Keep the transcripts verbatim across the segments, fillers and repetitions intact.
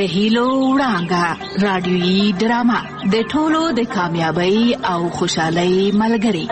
د هیلو وړانګه رادیويي ډرامه د ټولو د کامیابی او خوشحالۍ ملګری.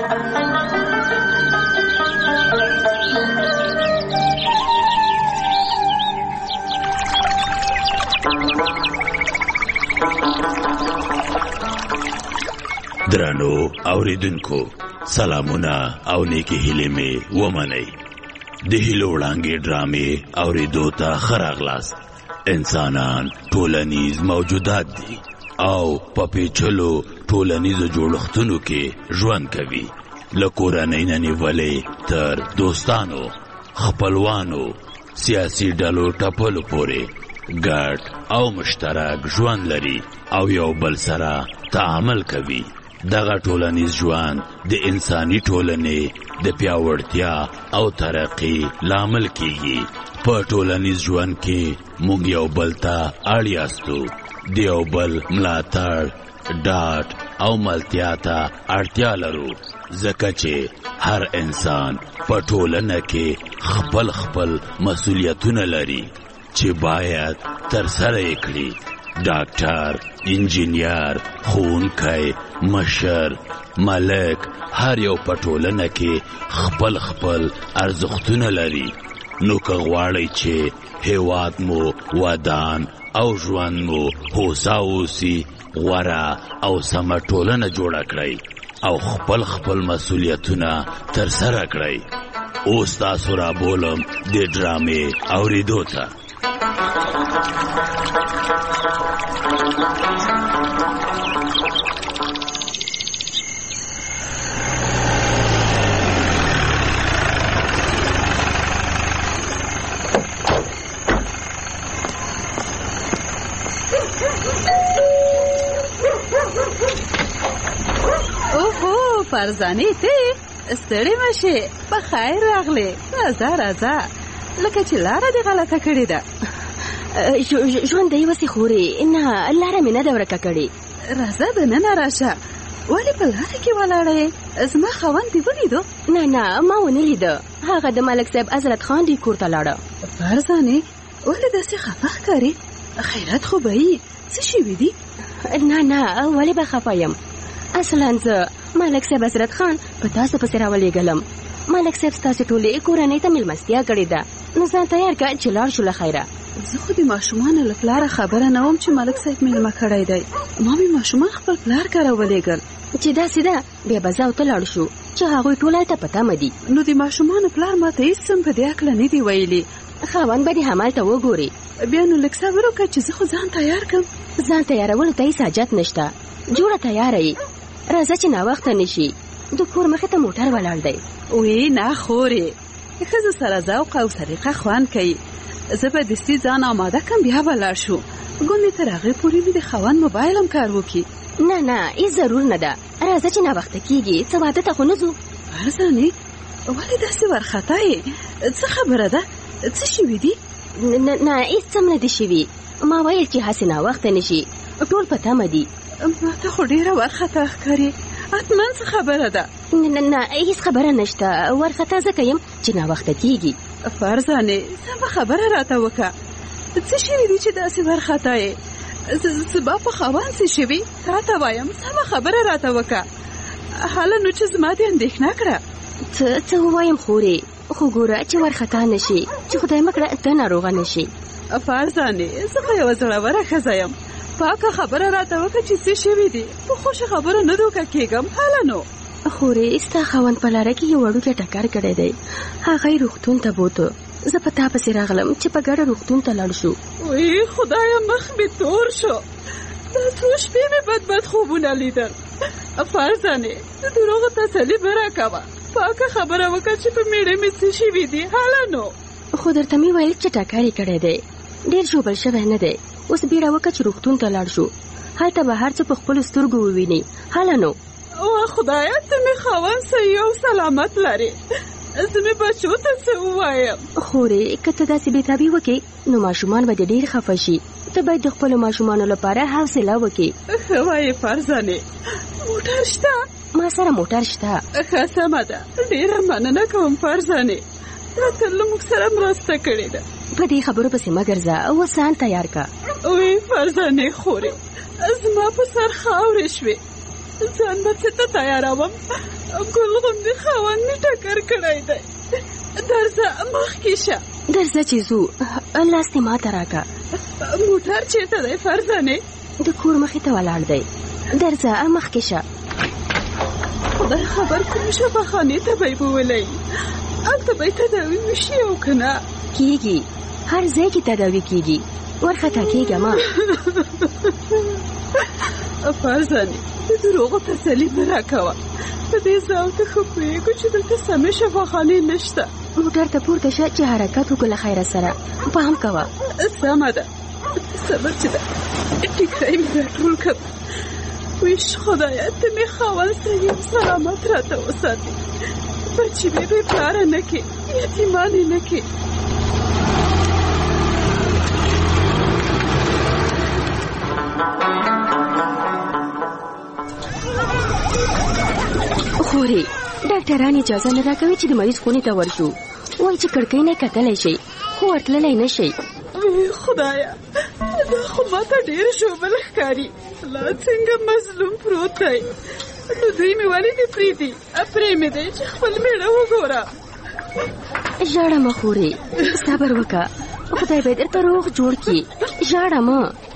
درانو اوریدونکو سلامونه او نیکی هیلې مې ومنئ. د هیلو وړانګې ډرامې اوریدو ته ښه راغلاست. انسانان ټولنیز موجودات دي او په پیچلو ټولنیزو جوړښتونو کې ژوند کوي، له کورنۍ نه نیولې تر دوستانو، خپلوانو، سیاسي ډلو ټپلو پورې ګډ او مشترک ژوند لري او یو بل سره تعامل کوي. دغه ټولنیز ژوند د انساني ټولنې د پیاوړتیا او ترقی لامل کیږي. په ټولنیز ژوند کې موږ یو بل ته اړ یاستو، د یو بل ملاتړ، ډاډ او ملتیا ته اړتیا لرو، ځکه چې هر انسان په ټولنه کې خپل خپل مسؤلیتونه لري چې باید ترسره یې کړي. ډاکټر، انجینیر، ښوونکی، مشر، ملک، هر یو په ټولنه کې خپل خپل ارزښتونه لري. نو که غواړئ چې هیواد مو ودان او ژوند مو هوسا اوسي، غوره او سمه ټولنه جوړه کړئ او خپل خپل مسؤلیتونه ترسره کړئ. اوس تاسو را بولم د ډرامې اوریدو ته. اوهو فرزانه ته ستړې مشه، په خیر راغلې. راځه راځه، لکه چې لاره دې غلطه کړې ده. ژوند دی وسې خورې، نه لاره مې نه ده ورکه کړې. راځه دننه راشه. ولې په لاره کې ولاړه یې؟ زما خاوند دې ولیدو؟ نه نه ما ونه لیده، هغه د ملک صاحب حضرت خان دې کور ته لاړه. فرزانه ولې داسې خفه ښکارې؟ خیرات خو به یې څه شوي دي؟ نه نه ولې به خفه یم؟ اصلا زه ملک صاحب حضرت خان په تاسو پسې راولېږلم. ملک صاحب ستاسو ټولې کورنۍ ته مېلمستیا کړې ده، نو ځان تیار کړه چې لاړ شو له خیره. زه خو د ماشومانو له پلاره خبره نه وم چې ملک صاحب مېلمه کړی دی. ما مې ماشومان خپل پلار کره ولېږل. چې داسې ده بیا به زه او ته لاړ شو چې هغوی ټول هلته په تمه دي. نو د ماشومانو پلار ما ته هېڅ څه په دې هکله نه دي ویلي. خاوند به دې همالته وګوري. بیا نو لږ صبر وکړه چې زه خو ځان تیار کړم. ځان تیارولو ته هېڅ حاجت نشته، جوړه تیاره یې. راځه چې ناوخته نشي، د کور مخې ته موټر ولاړ دی. وی نه خورې، ښځو سره ذوق او سلیقه خوند کوي. زه به دستي ځان آماده کړم، بیا به لاړ شو. ګوندې تر هغې پورې مې د خاوند موبایل هم کار وکړي. نه نه هېڅ ضرور نه ده، راځه چې ناوخته کېږي، څه واده ته خو نه ځو. فرزانې ولې داسې وارخطا یې؟ څه خبره ده؟ څه شوي دي؟ نه نه هېڅ څه نه دي شوي، ما ویل چې هسې ناوخته نشي، ټول په تمه دي. ما ته خو ډېره وارخطا ښکارې، حتما څه خبره ده؟ نه نه هېڅ خبره نشته، وارخطا ځکه یم چې ناوخته کېږي. فرزانې سمه خبره راته وکړه، څه شوي دي چې داسې وارخطا یې؟ زما په خاوند څه شوي؟ راته وایم، سمه خبره راته وکړه. هله نو چې زما دې اندېښنه کړه. څه څه ووایم خورې، خو ګوره چې وارخطا نشي، چې خدای مه کړه ته ناروغه نشي. فرزانې زه خو یوه زړوره ښځه یم، پاکه خبره راته وکړه چې څه شوي دي. په خوښه خبره نه دوکه کېږم. هله نو خورې ستا خاوند په لاره کې یو وړوکی ټکر کړی دی، هغه یې روغتون ته بوته. زه په تا پسې راغلم چې په ګډه روغتون ته لاړ شو. وی خدایا مخ مې تور شو، دا څو شپې مې بد بد خوبونه لیدل. فرزانې د دروغو تسلي به راکوه، پاکه خبره وکړه چې په میړه مې څه شوي دي. هله نو خو درته مې ویل چې ټکر یې کړی دی، ډېر ژوبل شوی نه دی. اوس بیړه وکړه چې روغتون ته لاړ شو، هلته به هر څه په خپلو سترګو وویني. هله نو او خدایا ته مې خاوند صحیح او سلامت لرې، زه مې بچو ته څه ووایم؟ خورې که ته داسې بېتابي وکړې نو ماشومان به دې ډېر خفه شي. ته باید د خپلو ماشومانو لپاره حوصله وکړې. ښه وایې فرزانې، موټر شته؟ ما سره موټر شته. ښه سمه ده، ډېره مننه کوم فرزانې. تا تل موږ سره مرسته کړې ده. په دې خبرو پسې مه ګرځه او ځان تیار کا. وی فرزانې خورې زما په سر خاورې شوې، ځان به څه ته تیاروم. ګل غوندې خاوند مې ټکر کړی دی. درځه مخکې شه. درځه چې ځو. لاس دې ماته راکړه. موټر چېرته دی فرزانې؟ د کور مخې ته ولاړ دی. درځه مخکې شه. خدای خبر کوم شفاخانې ته به یې بولی، هلته به یې تداوي وشي او که نه کېږي. هر ځای کې تداوي کېږي. ورخطا کېږه ما. فرزانې د دروغو تسلي مه راکوه. په دې ځای ته ښه پوهېږو چې دلته سمې شفاخانې نشته. موټر ته پورته شه چې حرکت وکړو له خیره سره. پام کوه. سمه ده. صبر چې ده ټیکری مې راټول کړم. ویش خدایه ته مې خاوند صحیح سلامت راته وساتې. بچي مې بې پلاره نه کړې، یتیمان یې نه کړې. خورې ډاکټران اجازه نه راکوي چې د مریض خونې ته ورشو. وایي چې کړکۍ نه کتلی شي خو ورتللی نه شي. خدایا دا خو ماته ډېر ژوبل ښکاري. لا څنګه مظلوم پروت دی. نو دوی مې ولې دې پرېږدي؟ پرې مې دی چې خپل مېړه وګوره. ژاړه مه خورې، صبر وکړه. خدای به درته روغ جوړ کړي. ژاړه مه.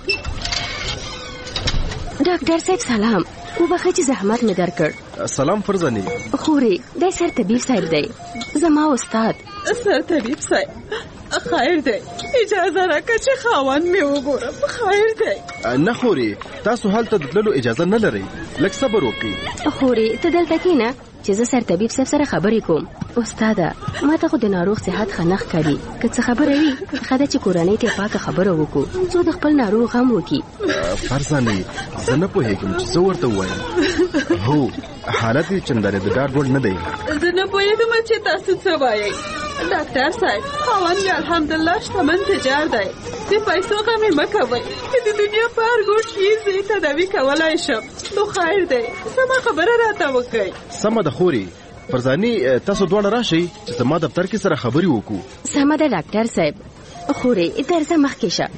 ډاکټر صاحب سلام. وبخئ چې زحمت مې درکړ. سلام فرزانې. خورې دی سر طبیب صاحب دی، زما استاد. سر طبیب صاحب خیر دی، اجازه راکړه چې خاوند مې وګورم. خیر دی. نه خورې تاسو هلته د تللو اجازه نه لرئ. لږ صبر وکړئ. خورې ته دلته کښېنه چې زه سر طبیب صاحب سره خبرې کوم. استاده ما ته خو د ناروغ صحت ښه نه ښکاري. که څه خبره وي ښه ده چې کورنۍ ته پاکه خبره وکړو څو د خپل ناروغ غم وکړي. فرزانې زه نه پوهېږم چې څه ورته ووایم. هو حالت یې چندانې د ډاډ وړ نه دی. زه نه پوهېږم چې تاسو څه وایئ. ډاکټر صاحب خاوند مې الحمدلله شتمن تجار دی. د پیسو غم یې مه کوئ. که د دنیا په هر ګوټ کې زه یې تداوي کولی شم نو خیر دی. سمه خبره راته وکړئ. سمه ده خورې. فرزانې تاسو دواړه راشئ چې زما دفتر کې سره خبرې وکړو. سمه ده ډاکټر صاحب. خورې درځه مخکې شه.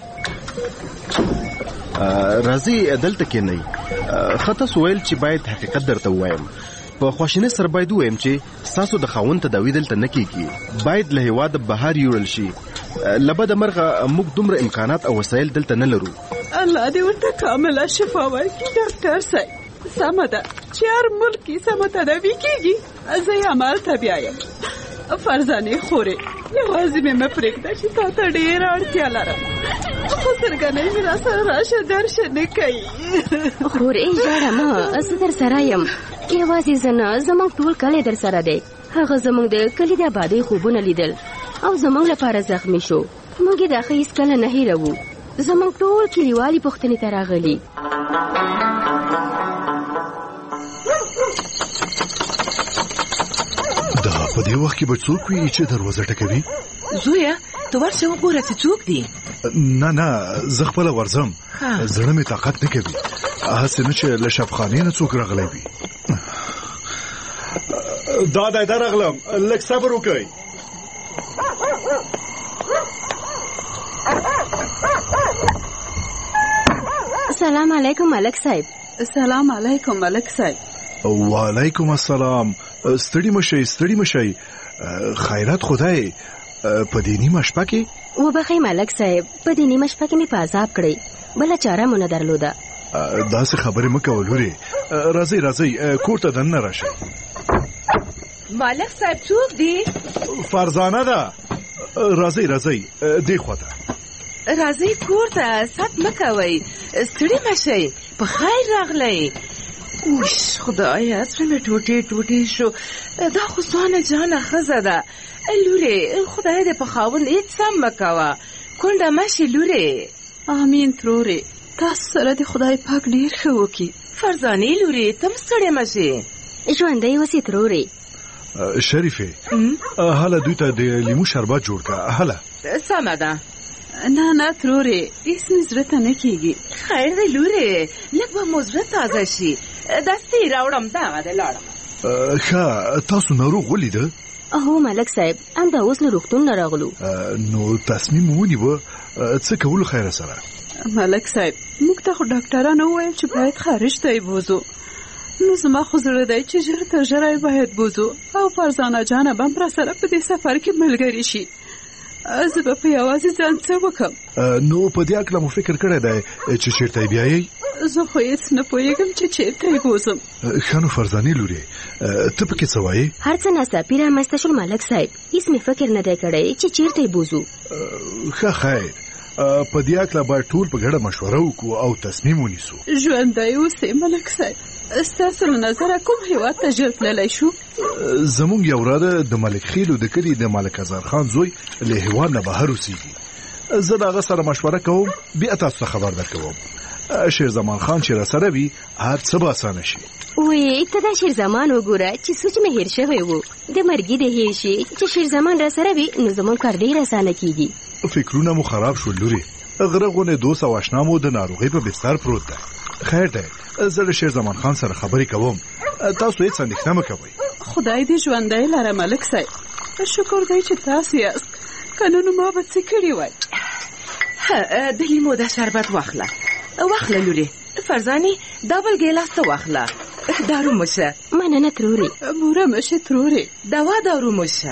راځئ دلته کښېنئ. ښه تاسو ویل چې باید حقیقت درته ووایم. په خواشینۍ سره باید ووایم چې ستاسو د خاوند تداوي دلته نه کېږي. باید له هېواده بهر یوړل شي. له بده مرغه موږ دومره امکانات او وسایل دلته نه لرو. الله دې ورته کامله شفا ورکړي ډاکټر صاحب. سمه ده چې هر ملک کې سمه تداوي کېږي. زه یې همالته بیایم. فرزانې خورې یوازې مې مه پرېږده چې تا ته ډېره اړتیا لرم. خو سرګنۍ مې را سره راشه درشه نه کوي. خورې ژاړه مه، زه در سره یم. یوازې زه نه زموږ ټول کلی در سره دی. هغه زموږ د کلي د آبادۍ خوبونه لیدل او زموږ لپاره زخمی شو. موږ یې دا ښه هېڅکله نه هېروو. زموږ ټول کلیوالي پوښتنې ته راغلي. دا په دې وخت کې به څوک وي چې دروازه ټکوي؟ زویه ته ورشه وګوره چې څوک دی. نه نه زه خپله ورځم. زړه مې طاقت نه کوي. هسې نه چې له شبخانې نه څوک راغلی وي. دا دی درغلم، لږ صبر وکئ. سلام علیکم ملک صاحب. سلام علیکم ملک صاحب. وعلیکم السلام. ستړي مشئ ستړي مشئ. خیرات خدای په دې نیمه شپه کې؟ وبخئ ملک صاحب، په دې نیمه شپه کې مې په عذاب کړی، بله چاره مو نه درلوده. داسې خبرې مه کوه لورې. راځئ راځئ کور ته دننه راشئ. ملک صاحب څوک دی؟ فرزانه ده. راځئ راځئ دې خواته. راځئ کور ته، ست مه کوئ، ستړي مه شئ، په خیر راغلی. اوش خدایا زړه مې ټوټې ټوټې شو. دا خو ځوانه جانه ښځه ده. لورې خدای دې په خاوند هېڅ سم مه کوه. کونډه مه شي لورې. امین ترورې. تاسو سره د خدای پاک ډېر ښه وکړي. فرزانې لورې ته هم ستړې مه شي. ژوندی اوسې ترورې. شریفې هله دوی ته د لیمو شربت جوړ کړه. هله سمه ده. نه نه ترورې هېڅ مې زړه ته نه کېږي. خیر دی لورې، لږ به مو زړه تازه شي. دستې راوړم دغه دی لاړم. ښه تاسو ناروغ ولیده؟ هو ملک صاحب همدا اوس له روغتون نه راغلو. نو تصمیم ونیوه څه کول خیر سره؟ ملک صاحب موږ ته خو ډاکټرانو وویل چې باید خارج ته یې بوزو، نو زما خو زړه دی چې ژر تر ژره یې باید بوزو او فرزانه جانه به هم راسره په دې سفر کې ملګري شي. زه به په یوازې ځان څه وکړم؟ نو په دې هکله مو فکر کړی دی چې چېرته یې بیایئ؟ زه خو هېڅ نه پوهېږم چې چېرته یې بوزم. ښه نو فرزانې لورې ته پکې څه وایې؟ هر څه ناڅاپي رامنځته شول ملک صاحب، هېڅ مې فکر نه دی کړی چې چېرته یې بوزو. ښه خیر، په دې هکله باید ټول په ګډه مشوره وکړو او تصمیم ونیسو. ژوندی اوسې ملک صاحب، ستاسو له نظره کوم هېواد ته ژر تللی شو؟ زموږ یو وراده د ملک خیلو د کلي د ملک ازار خان زوی له هېواد نه بهر اوسېږي. زه د هغه سره مشوره کوم، بیا تاسو ته خبر درکوم. شیر زمان خان چې راسره وي هر څه به اسانه شي. وی ته دا شیر زمان وګوره چې سوچ مې هېر شوی و، د مرګي د هېر شي چې شیر زمان راسره وي نو زموږ کار ډېر اسانه کېږي. فکرونه مو خراب شول لورې، غره غونې دوست او اشنا مو د ناروغۍ په بستر پروت دی. خیر دی، زه د شیر زمان خان سره خبرې کوم، تاسو هېڅ اندېښنه مه کوئ. خدای دې ژوندی لره ملک صاحب، شکر دی چې تاسو یاست، که نه نو ما به څه کړي وای. د لیمو د شربت واخله واخله لورې. فرزانې دا بل ګیلاس ته واخله. دارو مشه. مننه ترورې. بوره مشه ترورې. دوا دارو مشه.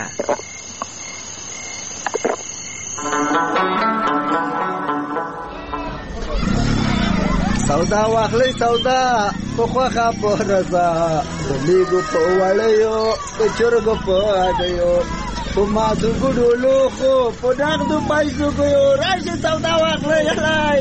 سودا واخلې سودا په خوخه په رضا، د لیګو په وړیو د چرګو په اډیو، په مادو ګډو لوخو په ډاغدو پیسو ګیو، راشي سودا واخلې یلای.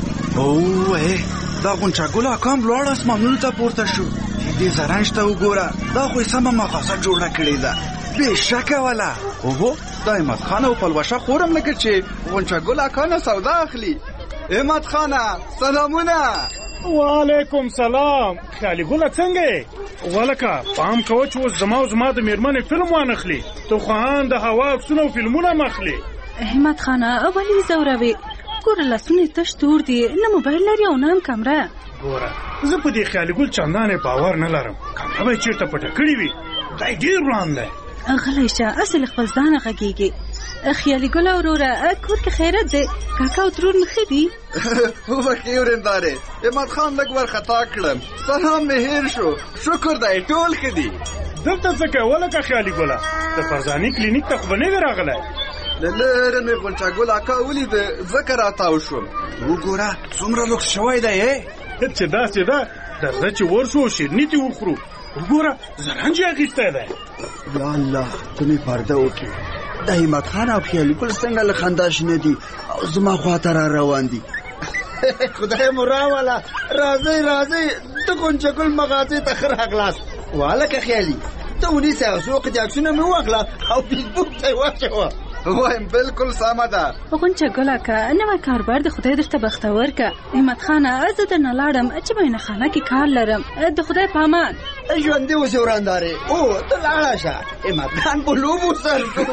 اوه دا غونچه ګل اکام لوړ اسمانونو ته پورته شو. دې زرنج ته وګوره، دا خو یې سمه مغازه جوړه کړې ده بېشکه والا. اوهو دا احمد خان او پلوشه خورم لکه چې غونچه ګل اکا نه سودا اخلي. احمد خانه سلامونه. وعلیکم سلام. خیالي ګله څنګه یې؟ ولکه پام کوه چې اوس زما او زما د مېرمنې فلم وانخلي، تو خان د هوا عکسونه او فلمونه مخلي. احمد خانه ولې ځوروې؟ ګوره لاسونه تش تور دي، نه موبایل لري او نه هم کمره. ګوره زه په دې خیالي ګل چندانې باور نه لرم، کمره به یې چېرته پټه کړې وي، دی ډېر وران دی. غلی شه، اصل خپل ځانه غږېږي. خیالي ګله وروره کور کې خیرت دی، کاکا او ترور مې ښه دي؟ وبښې ورېندارې، احمد خان لږ وارخطا کړم، سلام مې هېر شو. شکر دی ټول ښه دي. دلته څه کوې ولکه خیالي ګله؟ د فرزانې کلینیک ته خو به نه وې راغلی؟ له لرې مې غونچه ګل اکا ولیده، ځکه راتاو شوم. وګوره څومره لوکس شوی دی چې داسې ده، درځه چې ورشو شیرني دې وخورو. وګوره زرنج یې اخیستی دی. یا الله ته مې پرده وکړې. د احمد خان او خیالي ګل څنګه له خندا شنه دي او زما خواته را روان دي. خدای مو راوله، راځئ راځئ د غونچه ګل مغازې ته ښه راغلاست. والکه خیالي ته ونیسئ او څو قطعې عکسونه مې واخله او فیسبوک ته یې واچوه. وایم بالکل سمه ده. غونچه ګله که نوی کاربار د خدای درته بختور که. احمد خانه زه درنه لاړم چې معاینخانه کې کار لرم، د خدای په امان. ژوندي اوسې ورندارې. او ته لاړه شه، احمد خان په لوبو سر شو.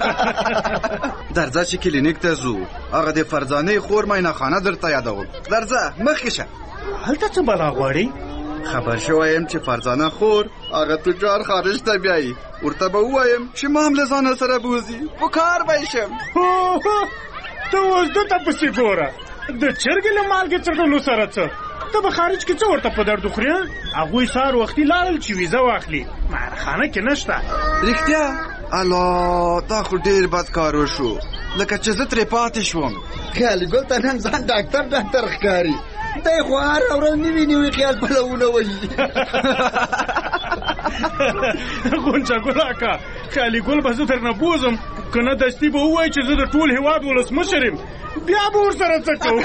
درځه چې کلینیک ته ځو، هغه د فرزانې خور معاینخانه درته یادوم. درځه مخکې شه. هلته څه بلا غواړې؟ خبر شوی یم چې فرزانه خور هغه تجار خارج ته بیایي، ورته به ووایم چې ما هم له ځانه سره بوځي، په کار به یې شم. ته اوس ده ته پسې ګوره، د چرګې له مالګې څټلو سره څه؟ ته به خارج کې څه ورته په درد وخورې؟ هغوی سهار وختي لاړل چې ویزه واخلي، معاینخانه کې نشته. رښتیا؟ الله دا خو ډېر بد کار وشو، لکه چې زه ترې پاتې شوم. خیالي ګل ته نن ځان ډاکټر ډاکټر ښکاري، دی خو هره ورځ نوي نوي خیال پلونه وهي. غونچه ګل اکا، خیالي ګل به زه درنه بوزم، که نه دستي به ووایي چې زه د ټول هېواد ولسمشر یم، بیا به ورسره څه کوو.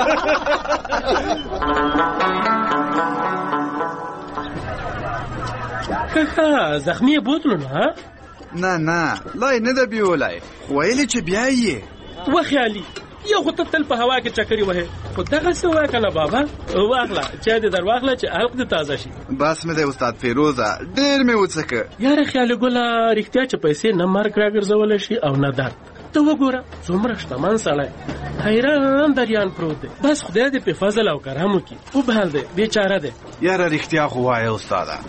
کاکا زخمي یې بوتلو نه؟ نه نه لا یې نه ده بیولی، خو ویلې چې بیا یې وخیالي یو خو ته تل په هوا کې چکرې وهې، خو دغسې ووایه که نه بابا. واخله چای دې در واخله چې حلق دې تازه شي. بس مې دی استاد فیروزه، ډېر مې وڅکه. یاره خیالي ګله رښتیا چې پیسې نه مرګ راګرځولی شي او نه درد. ته وګوره څومره شتمن سړی، حیران دریان پروت دی، بس خدای دې په فضل او کرم وکړي. وبهل دی بیچاره دی. یاره رښتیا خو وایه استاده،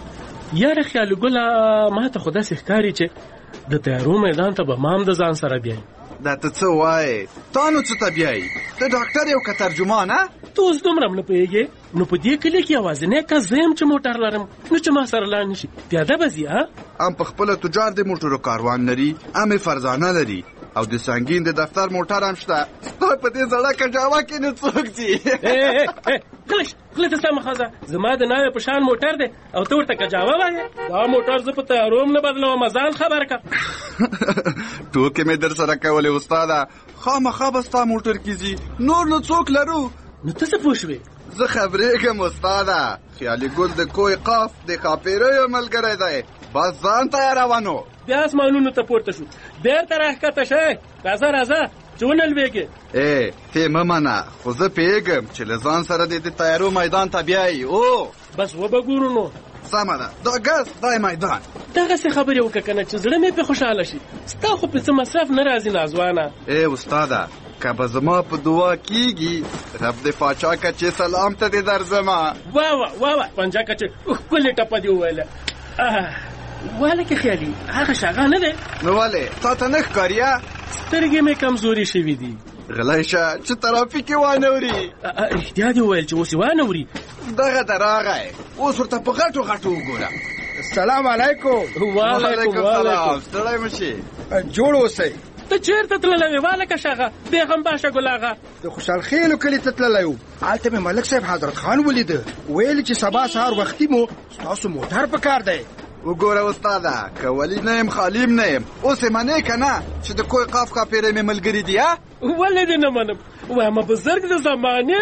یاره خیال ګله ما ته خو داسې ښکاري چې د تیارو میدان ته به مام د ځان سره بیایي. دا ته څه وایې؟ تا نو څه ته بیایي؟ ته ډاکټر یو که ترجمان؟ ته اوس دومره هم نه پوهېږې. نو په دې کلي کې یوازینی کس زه یم چې موټر لرم، نو چې ما سره لاړ نه شي پیاده به ځي. ام په خپله تجار د موټرو کاروان لري، ام یې فرزانه لري او د سنګین د دفتر موټر هم شته. ستا په دې زړه کجاوه کې نو څوک ځي؟ غلش غله ته سمه ښځه، زما د ناوې په شان موټر دی او ته ورته کجاوه وایې؟ دا موټر زه په تیارو هم نه بدلوم، ځان خبر که. ټوکې مې در سره کولې استاده، خامخا به ستا موټر کې ځي، نور نو څوک لرو؟ نو ته څه پوه شوې؟ زه خبرېږم استاده، خیالي ګل د کوی قاف د ښاپېریو ملګری دی، بس ځان تیاروه نو. بیا اسمانونو ته پورته شو، بېرته راښکته شئ، راځه راځه چې ونه لوېږې. ای ته مه منه، خو زه پوهېږم چې له ځان سره دې د تیارو میدان ته بیایي. او بس وبه ګورو نو. سمه ده، دا ګز دا میدان. دغسې خبرې وکړه که نه چې زړه مې پرې خوشحاله شي. ستا خو په څه مصرف نه راځي نازوانه. ای استاده، که به زما په دعا کېږي، رب د پاچا کچې سلام ته دې درځمه. واه واه واه واه پنجه کچې ښکلې ټپه دې وویله. واله کې خیالي هغه شاغه نه دی. نو ولې تا ته نه ښکاري؟ سترګې مې کمزوري شوي دي. غلی شه چې ترافیک یې وانه وري. رښتیا دې وویل چې اوس یې وانه وري. دغه ته راغی، اوس ورته په غټو غټو وګوره. السلام علیکم. وعلیکم السلام. ستړی مه شي، جوړ اوسئ. ته چېرته تللی وې والکه شاغه بیغم باشه ګلاغه؟ د خوشحال خیلو کلي ته تللی و، هلته مې ملک صاحب حضرت خان ولیده، ویل چې سبا سهار وختي مو ستاسو موټر په کار دی. وګوره استاده، که ولی نه یم خالیم نه یم، اوس یې منې که نه چې د کوی قاف ښاپېری مې ملګري دي؟ ولې دې نه منم، وایم بزرګ د زمانې.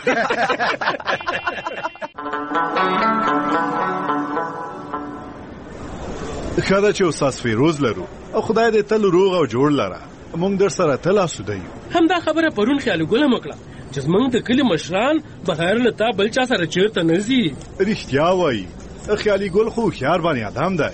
ښه ده چې استاد فیروز لرو او خدای دې تل روغ او جوړ لره، موږ در سره تل اسوده یو. همدا خبره پرون خیال ګله وکړه چې زموږ د کلي مشران بغیر له تا بل چا سره چېرته نه ځي. رښتیا وایي، خیالي ګل خو هوښیار باندې ادم دی.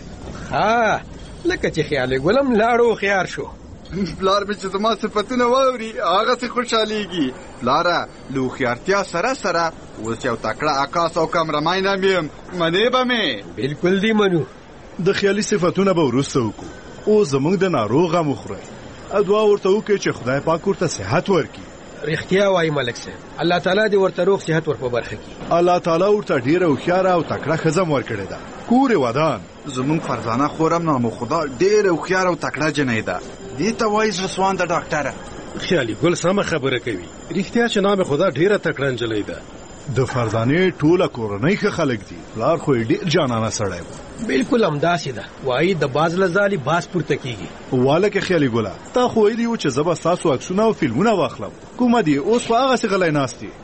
ها لکه چې خیالي ګل هم لاړ هوښیار شو. پلار مې چې زما صفتونه واوري هغسې خوشحالېږي. پلاره له هوښیارتیا سره سره اوس یو تکړه عکاس او کمرمین هم یم، منې به مې؟ بلکل دې منو. د خیالي صفتونه به وروسته وکړو، اوس زموږ د ناروغ غم وخورئ، دعا ورته وکړئ چې خدای پاک ورته صحت ورکړي. رښتیا وایي ملک صاحب، الله تعالی دې ورته روغ صحت ور په برخه کړي. الله تعالی ورته ډېره هوښیاره او تکړه ښځه هم ورکړې ده، کور یې ودان. زموږ فرزانه خور هم نامو خدا ډېره هوښیاره او تکړه جنۍ ده، دې ته وایي زړه سوانده ډاکټره. خیالي ګل سمه خبره کوي، رښتیا چې نام خدا ډېره تکړه نجلۍ ده. د فرزانې ټوله کورنۍ ښه خلک دي، پلار خو یې ډېر جانانه سړی و. بلکل همداسې ده، وایي د باز له ځالې باز پورته کېږي. والکه خیالي ګله، تا خو ویلي وو چې زه به ستاسو عکسونه او فلمونه واخلم، کومه دي اوس خو هغسې غلی ناست دي.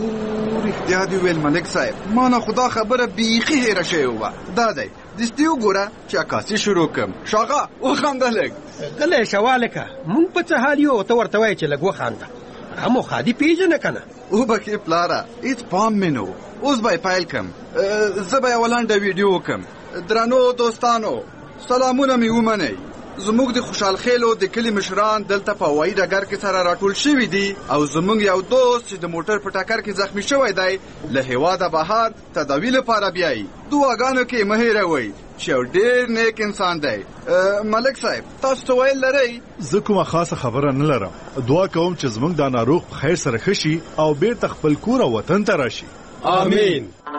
او رښتیا دې ویل ملک صاحب، ما نه خدا خبره بیخي هېره شوې وه. دا دی دستي وګوره چې عکاسي شروع کړم. شاغه وخانده لږ. غلی شه والکه، موږ په څه حال یو او ته ورته وایې چې لږ وخانده. هم خادي پیژنه که نه؟ وبکې پلاره، هېڅ پام مې نه و. اوس به یې پیل کړم، زه به یوه لنډه ویډیو وکړم. درنو دوستانو، سلامونه مې ومنئ. زموږ د خوشحال خیلو د کلي مشران دلته په هوایي ډګر کې سره راټول شوي دي او زموږ یو دوست چې د موټر په ټکر کې زخمی شوی دی له هېواده بهر تداوي لپاره بیایي. دعاګانو کې مه هېروئ چې یو ډېر نیک انسان دی. ملک صاحب تاسو څه ویل لرئ؟ زه کومه خاصه خبره نه لرم، دعا کوم چې زموږ دا ناروغ په خیر سره ښه شي او بیرته خپل کور او وطن ته راشي. آمین.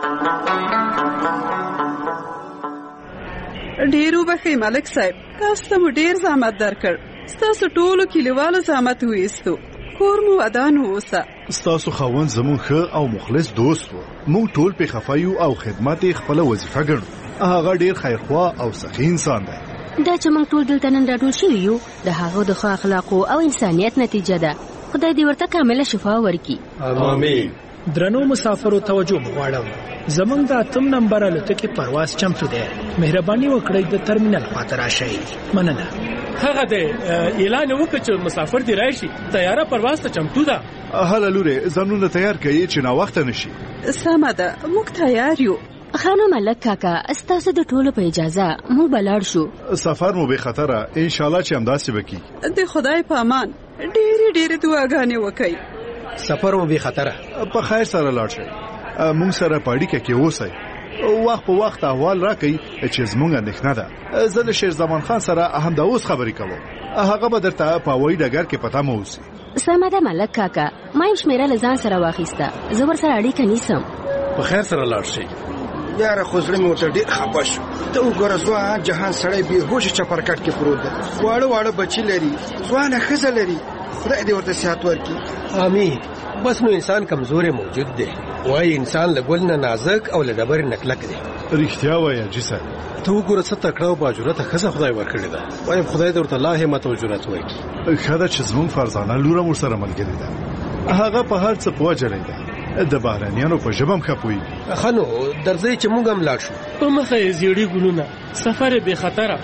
ډېر وبښئ ملک صاحب، تاسو ته مو ډېر زحمت درکړ، ستاسو ټولو کلیوالو زحمت وایستو، کور مو ودان واوسه. ستاسو خاوند زموږ ښه او مخلص دوست و، موږ ټول پې خفه یو او خدمت یې خپله وظیفه ګڼو. هغه ډېر خیرخوا او سخي انسان دی. دا چې موږ ټول دلته نن راټول شوي یو د هغه د ښه اخلاقو او انسانیت نتیجه ده. خدای دې ورته کامله شفا ورکړي. آمین. درنو مسافرو توجه غواړم، زمونږ د اتم نمبر الوتکې پرواز چمتو دی، مهرباني وکړئ د ترمینل خواته راشئ. مننه. هغه دی اعلان وکړه چې مسافر دې راشي، تیاره پرواز ته چمتو ده. هله لورې، ځانونه تیار کړئ چې ناوخته نشي. سمه ده، موږ تیار یو. خانو ملک کاکا، ستاسو د ټولو په اجازه موږ به لاړ شو. سفر مو بې خطره، انشاءالله چې همداسې به کېږي. د خدای په امان ډېرې ډېرې دعاګانې وکئ. سفر مو بې خطره، په خیر سره لاړ شئ، موږ سره په اړیکه کې اوسئ. وخت په وخت احوال راکړي چې زمونږ اندېښنه ده. زه د شیر زمان خان سره همدا اوس خبرې کوم. هغه به درته په هوایي ډګر کې پته مو اوسي. سمه ده ملک کاکا، ما یو شمیره له ځان سره واخیسته. زه ورسره اړیکه نیسم. په خیر سره لاړ شئ. یاره خو زړه مې ورته ډېر خفه شو. ته وګوره ځوان جهان سړی بېهوشه چپرکټ کې پروت دی، واړه واړه بچي لري، ځوانه ښځه لري. خدای دې ورته صحت ورکړي. امین. بس نو انسان کمزورې موجود دی. وایي انسان له ګل نه نازک او له ډبرې نه کلک دی. رښتیا وایه جي صاحب. ته وګوره څه تکړه او باجرته ښځه خدای ورکړې ده. وایم خدای دې ورته لا همت او جرأت ورکړي. ښه ده چې زموږ فرزانه لور هم ورسره ملګرې ده. هغه په هر څه پوه جلی ده، د بهرنیانو په ژبه هم ښه پوهېږي. ښه نو درځئ چې موږ هم لاړ شو. په مخه یې زیړي ګلونه، سفر یې بې خطره.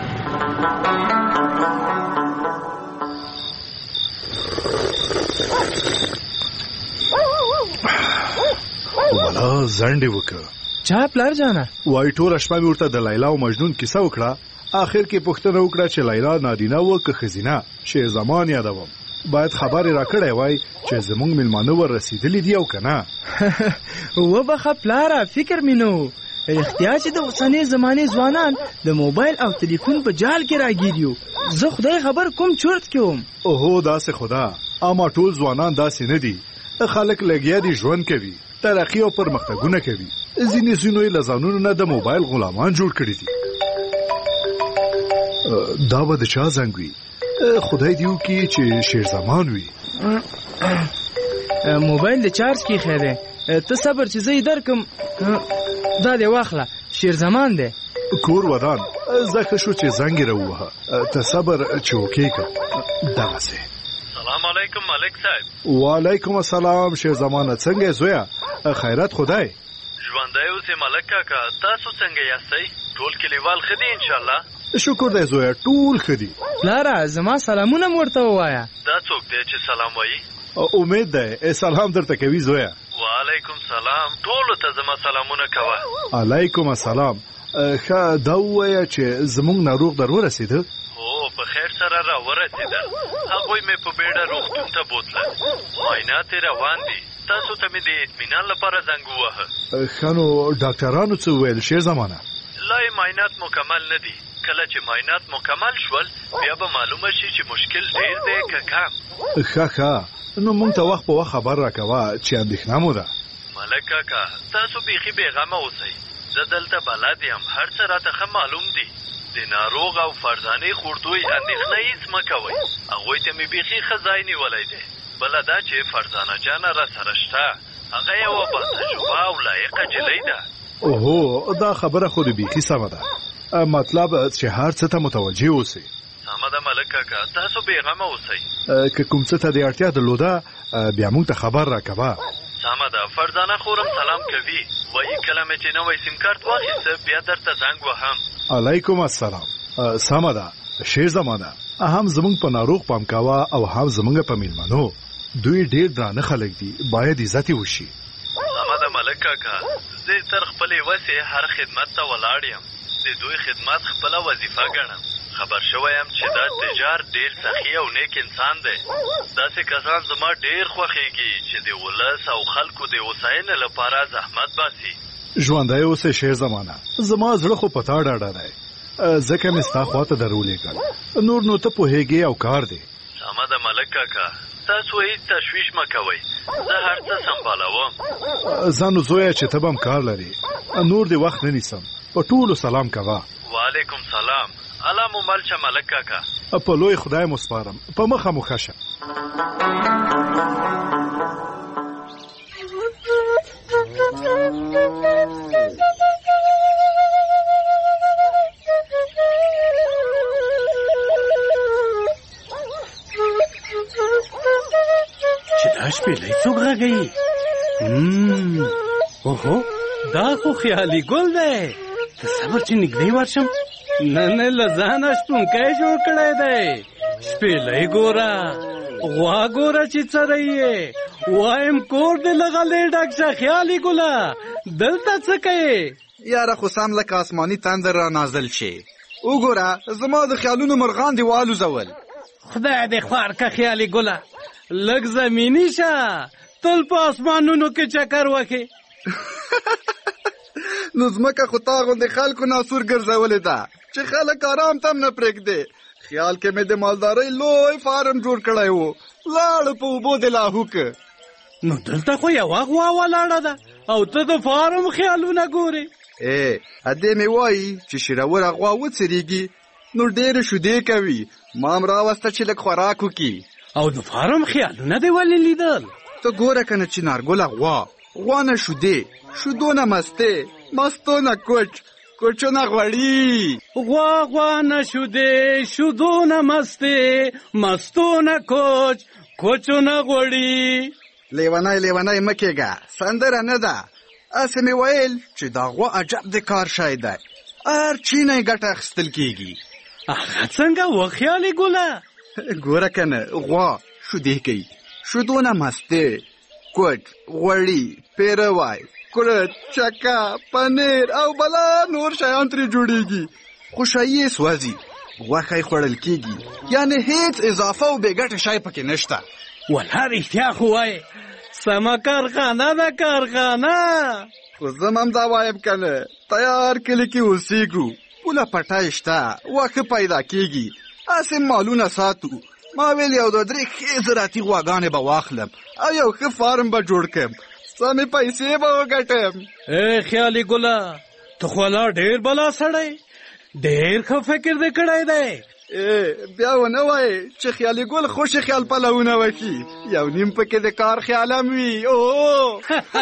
ولا زنډې وکړه. چا پلار جانه؟ وای ټوله شپه مې ورته د لیلا او مجنون کیسه وکړه. آخر کې پوښتنه وکړه چې لیلا نارینه و که ښځینه. شیر زمان یادوم. باید خبر را کړی وای چې زمونږ مېلمانه ور رسېدلي دي او که نه. وبخه پلاره، فکر مې نه و. اختیار چې د اوسنۍ زمانې ځوانان د موبایل او تلیفون په جال کې راګیر یو. زه خدای خبر کوم چورت کې وم. اوهو داسې خدا، اما ټول ځوانان داسې نه دي. خلک لګیا دي ژوند کوي، ترقی او پرمختګونه کوي. ځینې ځینو یې له ځانونو نه د موبایل غلامان جوړ کړي دي. دا به د چا زنګ وي؟ خدای دې وکړي چې شیر زمان وي. موبایل د چارج کې ایښی دی. ته صبر چې زه یې درکم. دا دې واخله، شیر زمان دی. کور ودان زه ښه شو چې زنګ یې راووهه. ته صبر چې وکېږه. دغسې. سلام علیکم ملک صاحب. وعلیکم السلام شیر زمانه. څنګه زویا؟ خیرات خدای. ژوندی اوسې ملک کاکا، تاسو څنګه یاستئ؟ ټول کلیوال ښه دي انشاءالله؟ شکر دی زویا، ټول ښه دي. پلاره زما سلامونه مو ورته ووایه. دا څوک دی چې سلام وایي؟ امید دی سلام درته کوي زویا. وعلیکم سلام، ټولو ته زما سلامونه کوه. علیکم السلام. ښه دا ووایه چې زمونږ ناروغ در ورسېده؟ هو په خیر سره را ورسېدل. هغوی مې په بیړه روغتون ته بوتلل. معاینات یې روان دي. تاسو ته مې د اطمینان لپاره زنګ ووهه. ښه نو ډاکټرانو څه وویل شیر زمانه؟ لا یې معاینات مکمل نه دي. کله چې معاینات مکمل شول بیا به معلومه شي چې مشکل ډېر دی که کم. ښه ښه نو موږ ته وخت په وخت خبر راکوه چې اندېښنه مو ده. ملک کاکا تاسو بیخي بېغمه اوسئ. زه دلته بلد یم، هر څه راته ښه معلوم دي. د ناروغ او فرزانې خوردوی اندېښنه هېڅ مه کوئ. هغوی ته مې بیخي ښه ځای نیولی دی. بله دا چې فرزانه جانه را سره شته، هغه یوه باتجربه او لایقه جلۍ ده. اوهو دا خبره خو دې بیخي سمه ده. مطلب چې هر څه ته متوجه اوسئ. سمه ده ملک کاکا، تاسو بېغمه اوسئ. که کوم څه ته د اړتیا درلوده بیا موږ ته خبر راکوه. سمه ده. فرزانه خورم سلام کوي. وایي کله مې چې نوی سیم کارت واخیسته بیا درته زنګ وهم. علیکم السلام. سمه ده شیر زمانه. هم زمونږ په ناروغ پام کوه او هم زمونږ په میلمنو. دوی ډېر درانه خلک دي، باید عزت یې وشي. سمه ده ملک کاکا، زه تر خپلې وسې هر خدمت ته ولاړ یم. د دوی خدمت خپله وظیفه ګڼم. خبر شوی یم چې دا تجار ډېر سخي او نیک انسان دی. داسې کسان زما ډېر خوښېږي چې د ولس او خلکو د هوساینې لپاره زحمت باسي. ژوندی اوسې شیر زمانه. زما زړه خو په تا ډاډه دی، ځکه مې ستا خواته در ولېږل. نور نو ته پوهېږې او کار دی. سمه ده ملک کاکا، تاسو هېڅ تشویش مه کوئ. زه هر څه سمبالوم. ځه نو زویه چې ته به هم کار لرې. نور دې وخت نه نیسم. په ټولو سلام کوه. وعلیکم سلام. الله مو مل شه ملک کاکا. په لوی خدای مو سپارم. په مخه مو ښه شه. چې دا شپېلۍ څوک غږوي؟ اوهو دا خو خیالي ګل دی. ته صبر چې نږدې ورشم. نه نه له ځانه شپونکی جوړ کړی دی. شپېلۍ ګوره، غوا ګوره چې څرې یې. وایم کور دې له غلې ډک شه خیالي ګله. دلته څه کوې؟ یاره خو سم لکه آسماني تندر را نازل شي. وګوره زما د خیالونو مرغان دې والوزول. خدای دې خوار که خیالي ګله. لږ زمیني شه، تل په اسمانونو کې چکر وکې. نو ځمکه خو تا غوندې خلکو ناسور ګرځولې ده چې خلک آرام تم نه پرېږدي. خیال کې مې د مالدارۍ لوی فارم جوړ کړی و، لاړ په اوبو د لاهوک. نو دلته خو یوه غوا ولاړه ده او ته د فارم خیالونه ګورې. ای ادې مې وایي چې شیروره غوا وڅریږي نو ډېرې شیدې کوي. ما هم راوسته چې لږ خوراک وکړي. او د فارم خیالونه دې ولې لیدل؟ ته ګوره که نه چنارګله غوا، غوا نه شیدې، شیدو نه مستې، مستو نه کوچ، کوچو نه غوړي. غوا غوا نه شیدې، شیدو نه مستې، مستو نه کوچ، کوچو نه غوړي. لیونی لیونی مه کېږه، سندره نه ده. هسې مې ویل چې دا غوا عجب د کار شی دی، هر چی نه یې ګټه اخیستل کېږي. هغه څنګه وخیالې ګله؟ ګوره که نه غوا شیدې کوي، شیدو نه مستې، کوچ، غوړي، پیروی، کورت، چکه، پنیر او بلا نور شیان ترې جوړېږي. خو شی یې سوځي، غوښه یې خوړل کېږي، یعنې هېڅ اضافه او بې ګټې شی پکې نشته. ولا رښتیا خو وایې، سمه کارخانه ده کارخانه. خو زه هم دا وایم که نه، تیار کلي کې اوسېږو، پوله پټی شته، واښه پیدا کېږي، هسې مالونه ساتو. ما ویل یو دوه درې ښې زراعتي غواګانې به واخلم او یو ښه فارم به جوړ کړم، سمې پیسې به وګټم. ای خیالي ګله، ته خو لا ډېر بلا سړی، ډېر ښه فکر دې کړی دی. بیا ونه وایې چې خیالي ګل خوشې خیال پلونه وکړي، یو نیم پکې د کار خیال هم وي. او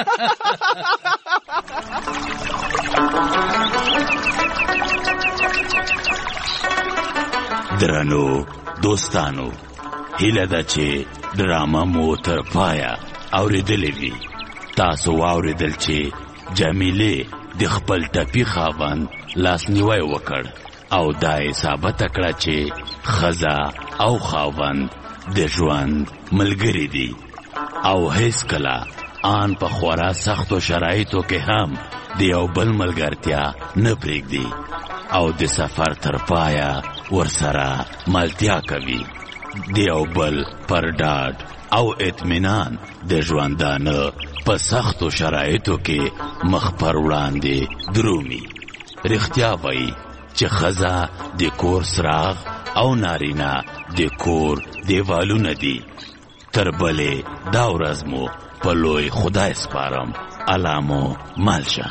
درنو دوستانو، هیله ده چې ډرامه مو تر پایه اورېدلې وي. تاسو واورېدل چې جمیلې د خپل ټپي خاوند لاسنیوی وکړ او دا یې ثابته کړه چې ښځه او خاوند د ژوند ملګري دي او هیڅکله آن په خورا سختو شرایطو کې هم د یو بل ملګرتیا نه پرېږدي او د سفر تر پایه ورسره ملتیا کوي. د یو بل پر ډاډ او اطمینان د ژوندانه په سختو شرایطو کې مخ پر وړاندې درومي. رښتیا وایي چې ښځه د کور څراغ او نارینه د کور دیوالونه دي. تر بلې دا ورځ مو په لوی خدای سپارم. الله مو مل شه.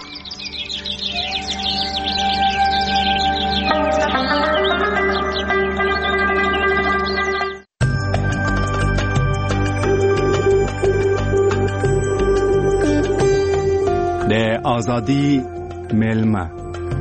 د آزادی میلمه.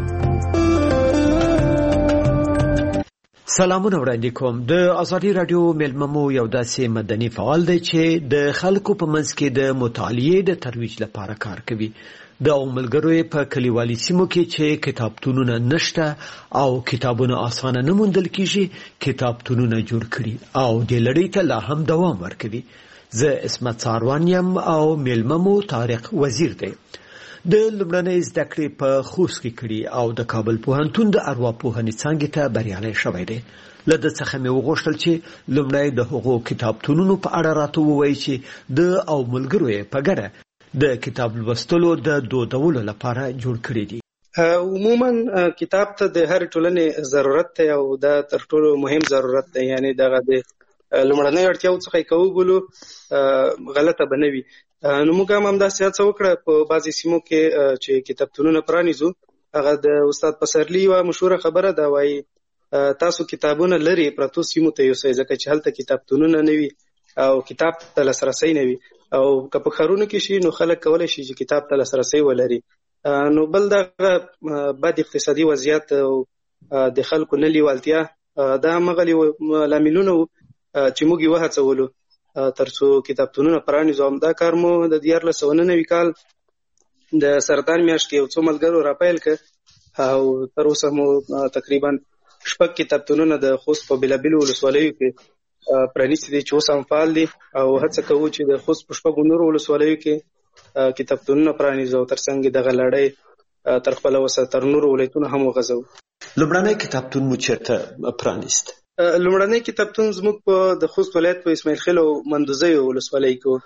سلامونه وړاندې کوم. د آزادي رادیو میلمه مو یو داسې مدني فعال دی چې د خلکو په منځ کې د مطالعې د ترویج لپاره کار کوي. د ملګرو په کلیوالي سیمو کې چې کتابتونونه نشته او کتابونه اسانه نه موندل کیږي، کتابتونونه جوړ کړي او د لړۍ ته لا هم دوام ورکوي. زه اسمت ساروان یم او میلمه مو طارق وزیر دی. د لومړنۍ زده کړې په خوست کې کړي او د کابل پوهنتون د ارواپوهنې څانګې ته بریالی شوی دی. له ده څخه مې وغوښتل چې لومړی د هغو کتابتونونو په اړه راته ووایي چې د او ملګرو یې په ګډه د کتاب لوستلو د دودولو لپاره جوړ کړي دي. عموما کتاب ته د هر ټولنې ضرورت دی او دا تر ټولو مهم ضرورت دی، یعنی دغه د لومړنۍ اړتیاو څخه یې که وبولو غلطه به نه وي. نو موږ هم همداسې هڅه وکړه په بعضې سیمو کې چې کتابتونونه پرانیزو. هغه د استاد پسرلي یوه مشهوره خبره ده، وایي تاسو کتابونه لرې پرتو سیمو ته یوسئ، ځکه چې هلته کتابتونونه نه وي او کتاب ته لاسرسی نه وي. او که په ښارونو کې شي نو خلک کولی شي چې کتاب ته لاسرسی ولري. نو بل دغه بد اقتصادي وضعیت او د خلکو نه لیوالتیا دا همغه لاملونه وو چې موږ یې وهڅولو تر څو کتابتونونه پرانیزو. همدا کار مو د دیارلس سوه نه نوي کال د سرطان میاشت کې یو څو ملګرو راپیل کړ او تر اوسه مو تقریبا شپږ کتابتونونه د خوست په بېلابېلو ولسوالیو کې پرانیستي دي چې اوس هم فعال دي او هڅه کوو چې د خوست په شپږو نورو ولسوالیو کې کتابتونونه پرانیزو او ترڅنګ دغه لړۍ تر خپله وسه تر نورو ولایتونو هم وغځوو. لومړنی کتابتون مو چېرته پرانیست؟ لومړنی کتابتون زموږ په د خوست ولایت په اسماعیل خیل او مندوزیو ولسوالۍ کې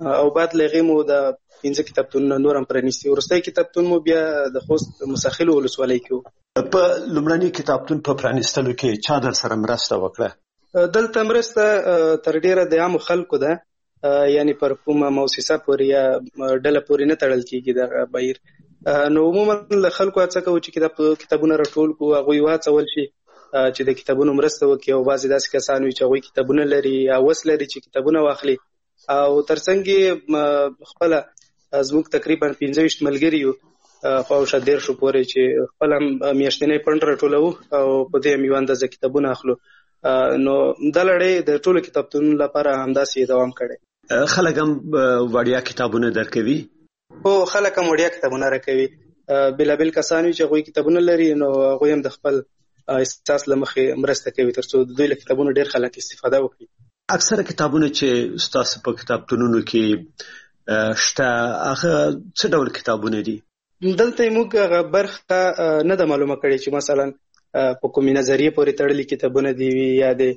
او بعد لغې مو د پنځه کتابتونونه نور هم پرانیستي. وروستی کتابتون مو بیا د خوست مساخیلو ولسوالۍ کې و. په لومړني کتابتون په پرانیستلو کې چا در سره مرسته وکړه؟ دلته مرسته تر ډیره د عامو خلکو ده، یعنی پر کومه موسسه پورې یا ډله پورې نه تړل کېږي دغه بهیر. نو عموما له خلکو هڅه کوو چې کتاب کتابونه راټول کړو، هغوی وهڅول شي چې د کتابونو مرسته وکړي. او بعضې داسې کسان وي چې هغوی کتابونه لري او وس لري چې کتابونه واخلي. او ترڅنګ یې خپله زموږ تقریبا پنځه ویشت ملګري یو خواوشا دېرشو پورې چې خپل هم میاشتنی فنډ راټولوو او په دې هم یو اندازه کتابونه اخلو. نو دا لړۍ د ټولو کتابتونونو لپاره همداسې دوام کړی. خلک هم وړیا کتابونه درکوي؟ هو، خلک هم وړیا کتابونه راکوي. بېلابېل کسان وي چې هغوی کتابونه لري، نو هغوی هم د خپل احساس له مخې مرسته کوي تر څو د دوی له کتابونو ډېر خلک استفاده وکړي. اکثره کتابونه چې ستاسو په کتابتونونو کې شته هغه څه ډول کتابونه دي؟ دلته موږ هغه برخه نه ده معلومه کړې چې مثلا په کومې نظریې پورې تړلي کتابونه دي وي یا د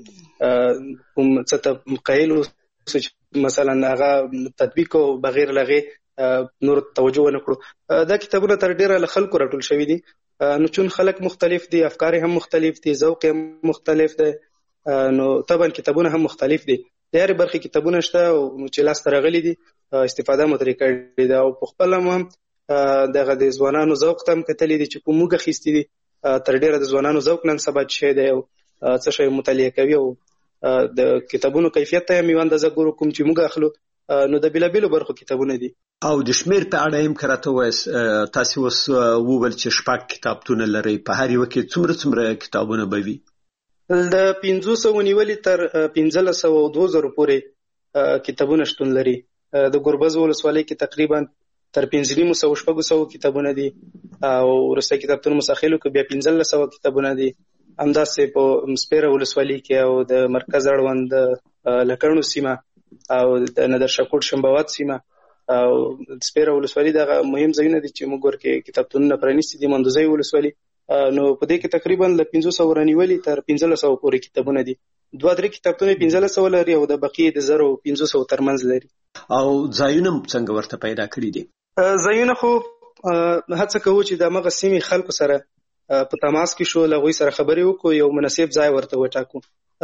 کوم څه ته قایل اوسو چې مثلا هغه تطبیق او بغیر لغې نور توجه ونه کړو. دا کتابونه تر ډیره له خلکو راټول شوي دي، نو چون خلک مختلف دي، افکار هم مختلف دي، ذوق هم مختلف دی، نو طبعا کتابونه هم مختلف دي. د هرې برخې کتابونه شته او چې لاسته راغلي دي استفاده مو ترې کړې ده. او په خپله هم دغه د ځوانانو ذوق ته هم کتلي دي چې کوم موږ اخیستي دي. تر ډیره د ځوانانو ذوق نن سبا چې شی دی او څه شی مطالعه کوي او د کتابونو کیفیت ته هم یو اندازه ګورو، کوم چې موږ اخلو نو د بېلابېلو برخو کتابونه دي. او د شمېر په اړه هم که راته ووایاست، تاسې اوس وویل چې شپږ کتابتونه لرئ، په هر یوه کې څومره څومره کتابونه به وي؟ د پنځو سوو نیولې تر پنځلس سوه او دوه زرو پورې کتابونه شتون لري. د ګربز ولسوالۍ کې تقریبا تر پنځه نیمو سوو شپږو سوو کتابونه دي، او وروستی کتابتون مساخیلو کې بیا پنځلس سوه کتابونه دي. همداسې په سپیره ولسوالۍ کې او د مرکز اړوند لکڼو سیمه او د ندرشاکوټ شنبوات سیمه او سپیره ولسوالۍ دغه مهم ځایونه دي چې موږ ورکې کتابتونونه پرانیستي دي. مندوزۍ ولسوالۍ نو په دې کې تقریبا له پنځو سوو رانیولې تر پنځلس سوو پورې کتابونه دي. دوه درې کتابتونونه پنځلس سوه لري او د بقیې د زرو پنځو سوو ترمنځ لري. او ځایونه څنګه ورته پیدا کړي دي؟ ځایونه خو هڅه کوو چې د همغه سیمې خلکو سره په تماس کې شو، له هغوی سره خبرې وکړو، یو مناسب ځای ورته وټاکو.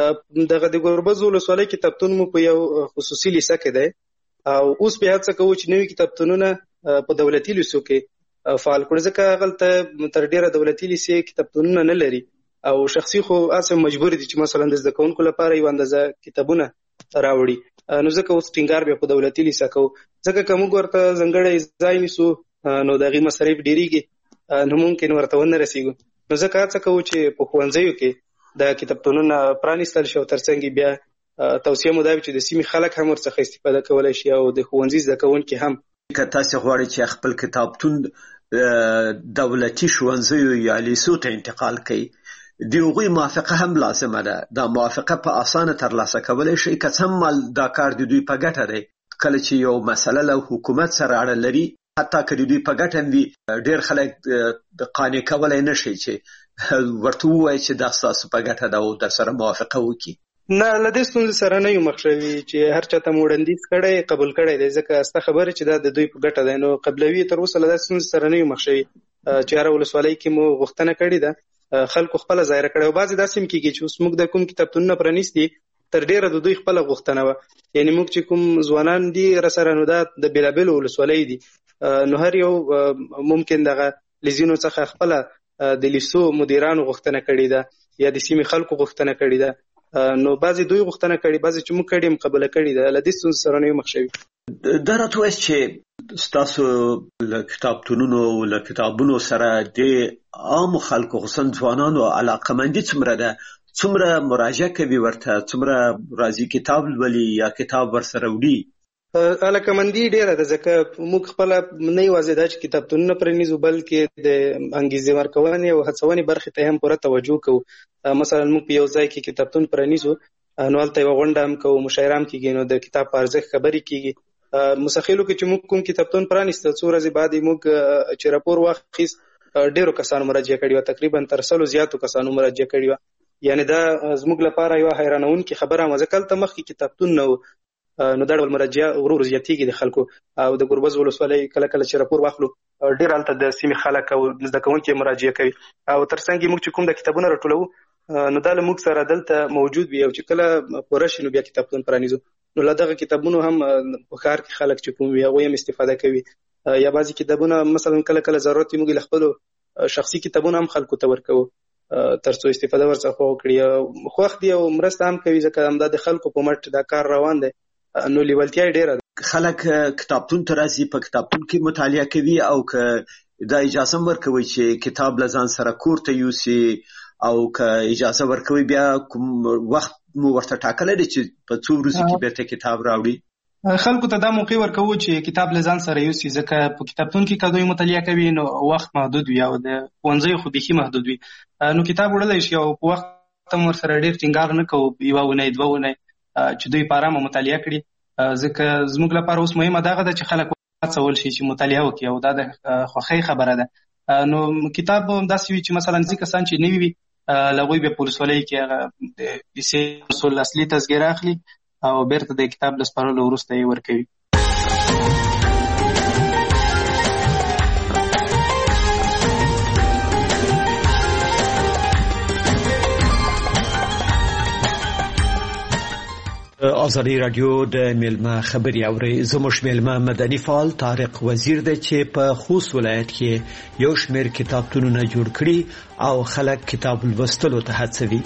دغه د ګربز ولسوالۍ کتابتون مو په یو خصوصي لیسه کې دی، او اوس بیا هڅه کوو چې نوي کتابتونونه په دولتي لیسو کې فعال کړو، ځکه هغلته تر ډیره دولتي لیسې کتابتونونه نه لري او شخصي خو هسې مجبور دي چې مثلا د زده کوونکو لپاره یو اندازه کتابونه راوړي. نو ځکه اوس ټینګار بیا په دولتي لیسه کوو، ځکه که موږ ورته ځانګړی ځای نیسو نو د هغې مصارف ډېرېږي، نو ممکن ورته ونه رسېږو. نو ځکه هڅه کوو چې په ښوونځیو کې دا کتابتونونه پرانیستل شي او ترڅنګ بیا توصیه مو دا وي چې د سیمې خلک هم ورڅخه استفاده کولی شي او د ښوونځي زده کوونکي هم. که تاسې غواړئ چې خپل کتابتون دولتي ښوونځیو یا لیسو ته انتقال کړئ، د هغوی موافقه هم لازمه ده. دا موافقه په اسانه ترلاسه کولی شئ، که څه هم دا کار د دوی په ګټه دی. کله چې یو مسله له حکومت سره اړه لري، حتی که د دوی په ګټه هم وي، ډېر خلک قانع کولی نه شي چې ورته ووایي چې دا ستاسو په ګټه ده او در سره موافقه وکړي. نه، له دې ستونزې سره نه یو مخ شوي چې هر چاته مو وړاندیز کړی قبول کړی دی، ځکه ستا خبره چې دا د دوی په ګټه دی. نو قبلوي تر اوسه له دې ستونزې سره نه یو مخ شوي چې هره ولسوالۍ کې مو غوښتنه کړې ده، خلکو خپله ظاهره کړې. او بعضې داسې هم کېږي چې اوس موږ د کوم کتابتونونه پرانیستي تر ډېره د دوی خپله غوښتنه وه، یعنې موږ چې کوم ځوانان دي راسره نو دا د بېلابېلو ولسوالۍ دي، نو هر یو ممکن دغه لیزینو څخه خپله د لیسو مدیرانو غوښتنه کړې ده یا د سیمې خلکو غوښتنه کړې ده. نو بعضې دوی غوښتنه کړې، بعضې چې موږ کړې هم قبوله کړې ده. له دې ستونزې سره نه یو مخ شوي. دا راته ووایاست چې ستاسو له کتابتونونو له کتابونو سره د عامو خلکو خصوصا ځوانانو علاقمندي څومره ده؟ څومره مراجعه کوي ورته؟ څومره راځي کتاب لولي یا کتاب ورسره وړي؟ علاقمندي ډېره ده، ځکه موږ خپله نه یوازې دا چې کتابتونونه پرانیزو بلکې د انګیزې ورکونې او هڅونې برخې ته هم پوره توجه کوو. مثلا موږ په یو ځای کې کتابتون پرانیزو نو هلته یوه غونډه هم کوو، مشاعره هم کېږي، نو د کتاب په ارزښت خبرې کېږي. مساخیلو کې چې موږ کوم کتابتون پرانیسته څو ورځې بعد یې موږ چې راپور واخیست ډېرو کسانو مراجعه کړې وه، تقریبا تر سلو زیاتو کسانو مراجعه کړې وه. یعنې دا زموږ لپاره یوه حیرانونکې خبره وه، ځکه هلته مخکې کتابتون نه و، نو دا ډول مراجعه ورو ورو زیاتېږي د خلکو. او د ګربز ولسوالۍ کله کله چې راپور واخلو ډېر هلته د سیمې خلک او زده کوونکي مراجعه کوي. او ترڅنګ موږ چې کوم د کتابونه راټولوو نو دا له موږ سره دلته موجود وي او چې کله پوره شي نو بیا کتابتون پرانیزو. نو له دغه کتابونو هم په ښار کې خلک چې کوم وي هغوی هم استفاده کوي. یا بعضې کتابونه مثلا کله کله ضرورت وي موږ له خپلو شخصي کتابونه هم خلکو ته ورکوو تر څو استفاده ورڅخه وکړي. خوښ دي او مرسته هم کوي ځکه همدا د خلکو په مټ دا کار روان دی. نو لیوالتیا یې ډېره ده. خلک کتابتون ته راځي، په کتابتون کې مطالعه کوي او که دا اجازه ورکوي چې کتاب له ځان سره کور ته یوسي او که اجازه ورکوي بیا کوم وخت مو ورته ټاکلی دی چې په څو ورځو کې بیرته کتاب راوړي؟ خلکو ته دا موقع ورکوو چې کتاب له ځان سره یوسي ځکه په کتابتون کې که دوی مطالعه کوي نو وخت محدود وي او د ښوونځیو خو بیخي محدود وي. نو کتاب وړلی شي او په وخت هم ورسره ډېر ټینګار نه کوو یوه اونۍ دوه اونۍ چې دوی په ارامه مطالعه کړي. ځکه زموږ لپاره اوس مهمه دغه ده چې خلک هڅول شي چې مطالعه وکړي او دا د خوښۍ خبره ده. نو کتاب به همداسې وي چې مثلا ځینې کسان چې نوي وي له هغوی بیا په ولسوالۍ کې هغه د پیسې اصول اصلي تذکره اخلي او بیرته د کتاب له سپارلو وروسته یې ورکوي. آزادی رادیو د میلمه خبري اوري. زموږ میلمه مدني فعال طارق وزیر دی چې په خوست ولایت کې یو شمېر کتابتونونه جوړ کړي او خلک کتاب لوستلو ته هڅوي.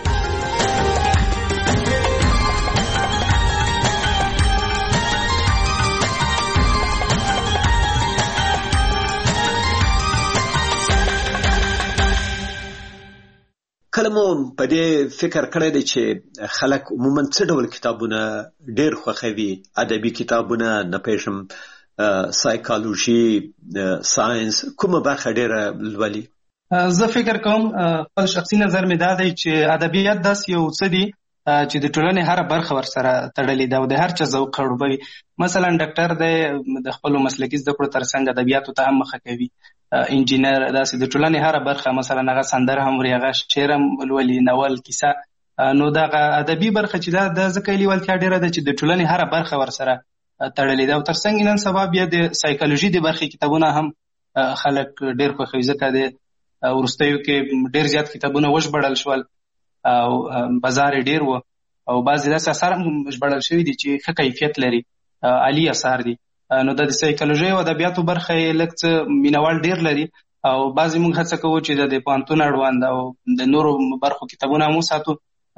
کله مو په دې فکر کړی دی چې خلک عموما څه ډول کتابونه ډېر خوښوي؟ ادبي کتابونه، نه پېژنم سایکالوژي، ساینس، کومه برخه ډېره لولي؟ زه فکر کوم خپل شخصي نظر مې دا دی چې ادبیات داسې یو څه دي چې د ټولنې هره برخه ورسره تړلې ده او د هر چا ذوق خړوبوي. مثلا ډاکټر دی د خپلو مسلکي زده کړو ترڅنګ ادبیاتو ته هم مخه کوي. انجینر داسې د ټولنې هره برخه مثلا هغه سندره هم وري، هغه شعر هم لولي، ناول، کیسه. نو دغه ادبي برخه چې دا د ځکه لیوالتیا ډېره ده چې د ټولنې هره برخه ورسره تړلې ده. او ترڅنګ نن سبا بیا د سایکالوژي د برخې کتابونه هم خلک ډېر خوښوي ځکه د وروستیو کې ډېر زیات کتابونه وژباړل شول او بازار یې ډېر و او بعضې داسې اثار هم ژباړل شوي دي چې ښه کیفیت لري، عالي اثار دي. نو د سایکالوژي او ادبیاتو برخه یې لږ څه مینوال ډېر لري او بعضې موږ هڅه کوو چې د پوهنتون اړوند او د نورو برخو کتابونه هم وساتو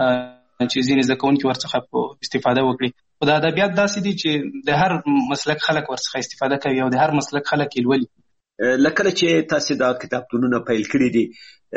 چې ځینې زده کوونکي ورڅخه استفاده وکړي. خو د ادبیات داسې دي چې د هر مسلک خلک ورڅخه استفاده کوي او د هر مسلک خلک یې لولي. لکه چې تاسې دا کتابتونونه پیل کړي دي،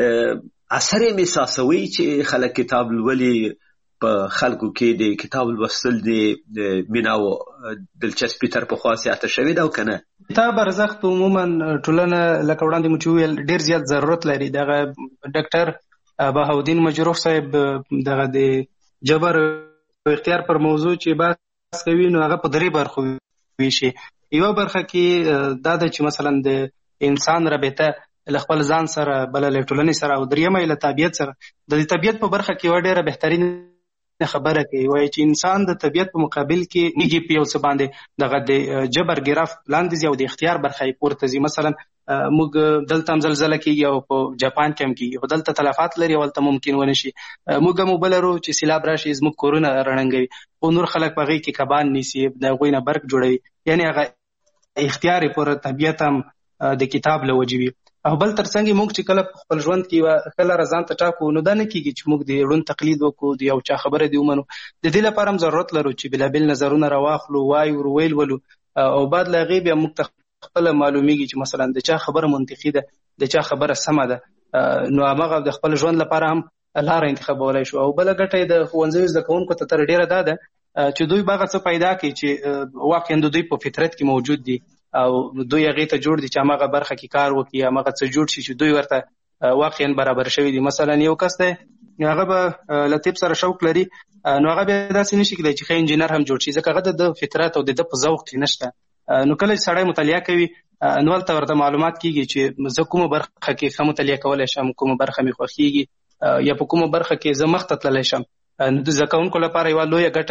اثر یې محساسوئ چې خلک کتاب لولي؟ په خلکو کې د کتاب لوستل د مینه او دلچسپي تر پخوا زیاته شوې ده او که نه؟ کتاب ارزښت عموما ټولنه لکه وړاندې مو چې وویل ډېر زیات ضرورت لري. دغه ډاکټر بهاودین مجروح صاحب دغه د جبر او اختیار پر موضوع چې بحث کوي نو هغه په درې برخو ویشي. یوه برخه کې دا ده چې مثلا د انسان رابطه له خپل ځان سره، بله له ټولنې سره او دریمه یې له طبیعت سره. د طبیعت په برخه کې یوه ډېره بهترین خبره کوي، وایي چې انسان د طبیعت په مقابل کې نیږي په یو څه باندې دغه د جبر ګراف لاندې ځي او د اختیار برخه یې پورته ځي. مثلا موږ دلته هم زلزله کېږي او په جاپان کې هم کېږي، خو دلته تلفات لري او هلته ممکن ونه شي. موږ هم اوبه لرو چې سیلاب راشي زموږ کورونه ړنګوي، خو نور خلک په هغې کې کبان نیسي، د هغوی نه برق جوړوي. یعنې هغه اختیار یې پر طبیعت هم د کتاب له وجې وي. او بل ترڅنګ موږ چې کله خپل ژوند کې ښه لاره ځان ته ټاکو نو دا نه کېږي چې موږ د ړوند تقلید وکړو، د یو چا خبره دې ومنو. د دې لپاره هم ضرورت لرو چې بېلابېل نظرونه راواخلو، وایو، ورویل ولو او بعد له هغې بیا موږ ته خپله معلومیږي چې مثلا د چا خبره منطقي ده، د چا خبره سمه ده. نو هماغه د خپل ژوند لپاره هم لاره انتخابولی شو. او بله ګټه یې د ښوونځیو زده کوونکو ته تر ډېره دا ده چې دوی به هغه څه پیدا کړي چې واقعا د دوی په فطرت کې موجود دي او دوی هغې ته جوړ دي چې هماغه برخه کې کار وکړي، هماغه څه جوړ شي چې دوی ورته واقعا برابر شوي دي. مثلا یو کس دی هغه به له طب سره شوق لري، نو هغه بیا داسې نشي کېدی چې ښه انجینر هم جوړ شي ځکه هغه د فطرت او د ده په ذوق کې نشته. نو کله چې سړی مطالعه کوي نو هلته ورته معلومات کېږي چې زه کومه برخه کې ښه مطالعه کولی شم، کومه برخه مې خوښېږي یا په کومه برخه کې زه مخته تللی شم. نو د زده کوونکو لپاره یوه لویه ګټه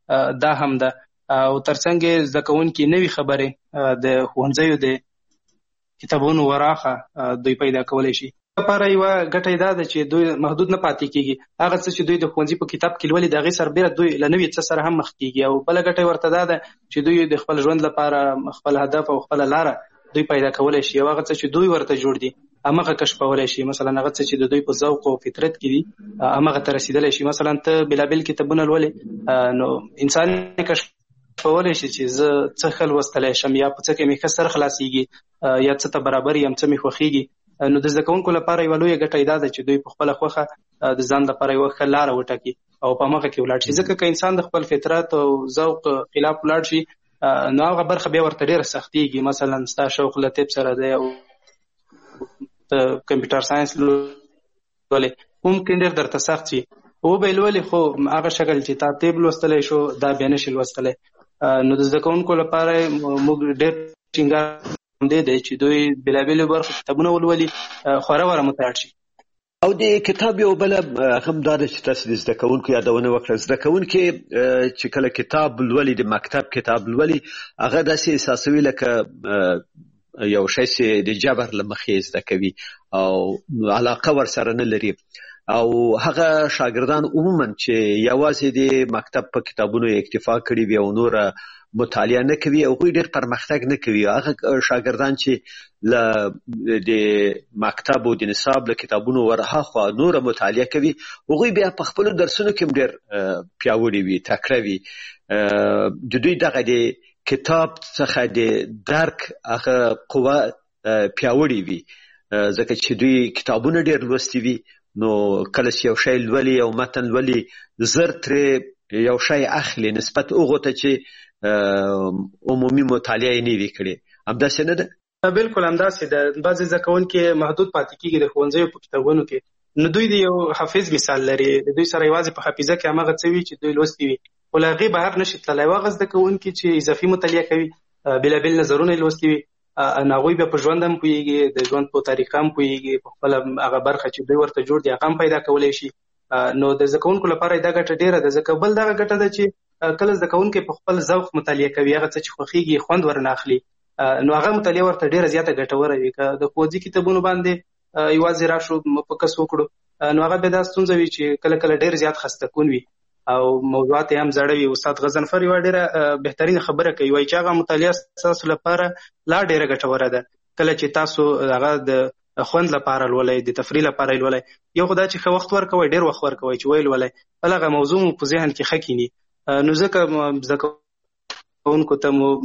دا هم ده. او ترڅنګ زده کوونکي نوي خبرې د ښوونځیو د کتابونو وراخه دوی پیدا کولی شي. لپاره یوه ګټه دا ده چې دوی محدود نه پاتې کیږي. هغه څه چې دوی د ښوونځي په کتاب کې لولي د هغې سربیره دوی له نوي څه سره هم مخ کیږي. او بله ګټه ورته دا ده چې دوی د خپل ژوند لپاره خپل هدف او خپله لاره دوی پیدا کولی شي. او هغه څه چې دوی ورته جوړ دي همغه کشفولی شي. مثلا هغه څه چې د دوی په ذوق او فطرت کې دي همغه ته رسیدلی شي. مثلا ته بېلابېل کتابونه لولې نو انسان کشفولی شي چې زه څه ښه لوستلی شم یا په څه کې مې ښه سر خلاصېږي یا څه ته برابر یم څه مې خوښېږي. نو د زده کوونکو لپاره یوه لویه ګټه دا ده چې دوی په خپله خوښه د ځان لپاره یوه ښه لاره وټاکي او په همغه کې ولاړ شي. ځکه که انسان د خپل فطرت او ذوق خلاف ولاړ شي نو هغه برخه بیا ورته ډېره سختېږي. مثلا ستا شوق له طب سره دی او د کمپیوټر ساینس لولې ممکن ډېر درته سخت شي. وبه یې لولې خو هغه شکل چې تا طب لوستلی شو دا بیا نه شي لوستلی. نو د زده کوونکو لپاره موږ ډېر ټینګار دی دی چې دوی بېلابېلو برخو کتابونه ولولي خورا وره متحد شي. او د کتاب یو بله هم دا ده چې تاسو د زده کوونکو یادونه وکړه. زده کوونکي چې کله کتاب لولي د مکتب کتاب لولي هغه داسې احساسوي لکه یو شی چې د جبر له مخې زده کوي او علاقه ورسره نه لري. او هغه شاګردان عموما چې یوازې د مکتب په کتابونو اکتفا کړي وي او نوره مطالعه نه کوي او هغوی ډېر پرمختګ نه کوي. هغه شاګردان چې له د مکتب او د نصاب له کتابونو ورهاخوا نوره مطالعه کوي هغوی بیا په خپلو درسونو کې هم ډېر پیاوړي وي تکړه وي. د دوی دغه د کتاب څخه د درک هغه قوه پیاوړې وي ځکه چې دوی کتابونه ډېر لوستي وي. نو کله چې یو شی لولي او متن لولي زر ترې یو شی اخلي نسبت هغو ته چې عمومي مطالعه یې نه وي کړې. همداسې نه ده؟ بلکل همداسې ده. بعضې زده کوونکي محدود پاتې کېږي د ښوونځیو په کتابونو کې. نو دوی د یو حافظ مثال لري. د دوی سره یوازې په حافظه کې همغه څه وي چې دوی لوستي وي خو له هغې بهر نشي تللی. هغه زده کوونکي چې اضافي مطالعه کوي بېلابېل نظرونه یې لوستي وي نو هغوی بیا په ژوند هم پوهېږي د ژوند په طریقه هم پوهېږي په خپله هغه برخه چې دوی ورته جوړ دي هغه هم پیدا کولی شي. نو د زده کوونکو لپاره دا ګټه ډېره ده. ځکه بل دغه ګټه ده چې کله زده کوونکی په خپل ذوق مطالعه کوي هغه څه چې خوښېږي خوند ورنه اخلي نو هغه مطالعه ورته ډېره زیاته ګټوره وي. که د ښوونځي کتابونو باندې یوازې راشو فوکس وکړو نو هغه بیا دا ستونزه وي چې کله کله ډېر زیات خسته کون وي او موضوعات یې هم زاړه وي. استاد غضنفر یوه ډېره بهترینه خبره کوي وایي چې هغه مطالعه ستاسو لپاره لا ډېره ګټوره ده کله چې تاسو هغه د خوند لپاره لولئ د تفریح لپاره یې لولئ. یو خو دا چې ښه وخت ورکوئ ډېر وخت ورکوئ چې ویې لولئ بل هغه موضوع مو په ذهن کې ښه کیني. نو ځکه زده کوونکو ته مو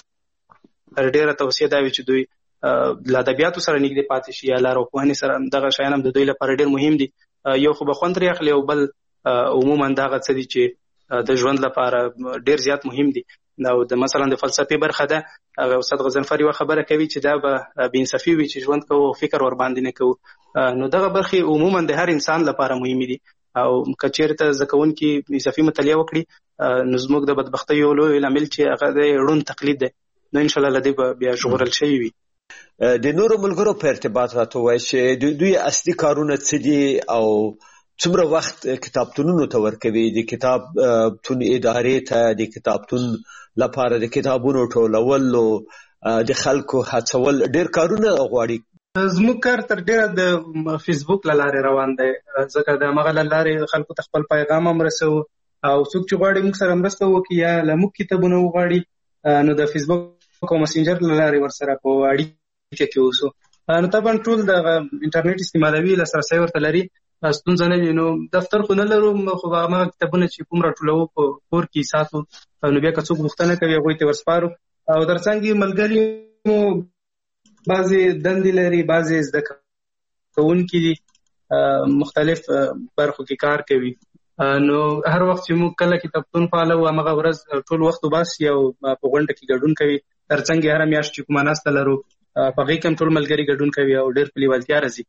ډېره توصیه دا وي چې دوی له ادبیاتو سره نږدې پاتې شي یا لارښوونې سره دغه شیان هم د دوی لپاره ډېر مهم دي. یو خو به خوند ترې اخلي او بل عموما دغه څه دي چې د ژوند لپاره ډېر زیات مهم دي. او د مثلا د فلسفې برخه ده استاد غضنفر یوه خبره کوي چې دا به بېانصافي وي چې ژوند کوو او فکر ورباندې نه کوو. نو دغه برخې عموما د هر انسان لپاره مهمې دي او که چېرته زده کوونکي اضافي مطالعه وکړي نو زموږ د بدبختۍ یو لوی لامل چې هغه د ړوند تقلید دی نو انشاءالله له دې به بیا ژغورل شوي وي. د نورو ملګرو په ارتباط راته ووایي چې دوی اصلي کارونه څه دي او څومره وخت کتابتونونو ته ورکوي د کتابتون ادارې ته د کتابتون لپاره د کتابونو ټولول او د خلکو هڅول ډېر کارونه غواړي. زموږ کار تر ډېره د فیسبوک له لارې روان دی ځکه د همغه له لارې خلکو ته خپل پیغام هم رسوو او څوک چې غواړي موږ سره مرسته وکړي یا له موږ کتابونه وغواړي نو د فیسبوک او مسنجر له لارې ورسره په اړیکه کې اوسو. نو طبعا ټول د انټرنیټ استعمالوي لاسرسی ورته لري ستونزه نه وي. نو دفتر خو نه لرو خو همغه کتابونه چې کوم راټولوو په کور کې ساتو نو بیا که څوک غوښتنه کوي هغوی ته ورسپارو. او ترڅنګ ملګري مو بعضې دندې لري بعضې زده کوونکي دي مختلف برخو کې کار کوي نو هر وخت چې موږ کله کتابتون فعاله وو همغه ورځ ټول وخت وباسي او په غونډه کې ګډون کوي. ترڅنګ هره میاشت چې کومه ناسته لرو په هغې کې هم ټول ملګري ګډون کوي او ډېر په لیوالتیا راځي.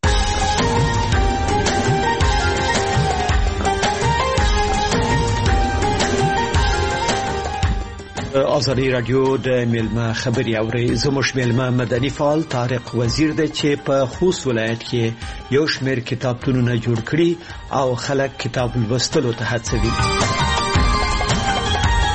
آزادی رادیو د میلمه خبري اوري. زموږ میلمه مدني فعال طارق وزیر دی چې په خوست ولایت کې یو شمېر کتابتونونه جوړ کړي او خلک کتاب لوستلو ته هڅوي.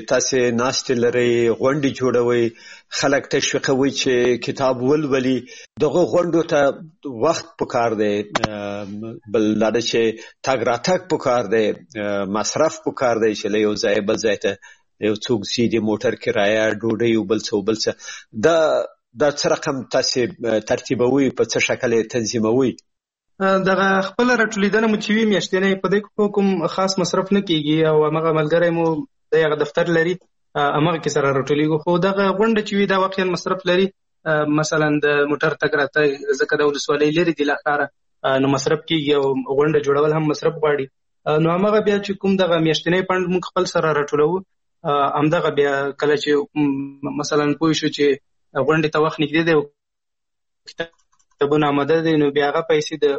چې تاسو ناشته لري غونډې جوړوي خلک تشویقوي چې کتاب ولولي دغه غونډو ته وخت پکار دی بل دا چې تاګ راتګ پکار دی مصرف پکار دی چې له یو ځای بل ځای ته یو څوک سي د موټر کرایه ډوډۍ او بل څه بل څه دا دا څه رقم تاسو ترتیبوي په څه شکل تنظیموي دغه خپل راټولیدنه مو چې وي میاشتنې په دې کوم خاص مصرف نه کیږي او هغه ملګری مو دغه دفتر لري هغه کې سره راټولیږي خو دغه غونډه چې وي دا واقعا مصرف لري مثلا د موټر تګ راتګ ځکه د ولسوالۍ لري د لخاره نو مصرف کیږي او غونډه جوړول هم مصرف غواړي نو هغه بیا چې کوم دغه میاشتنې پند موږ خپل سره راټولو همدغه بیا کله چې مثلا پوه شو چې غونډې ته وخت نږدې دی کتابونه آماده دي نو بیا هغه پیسې د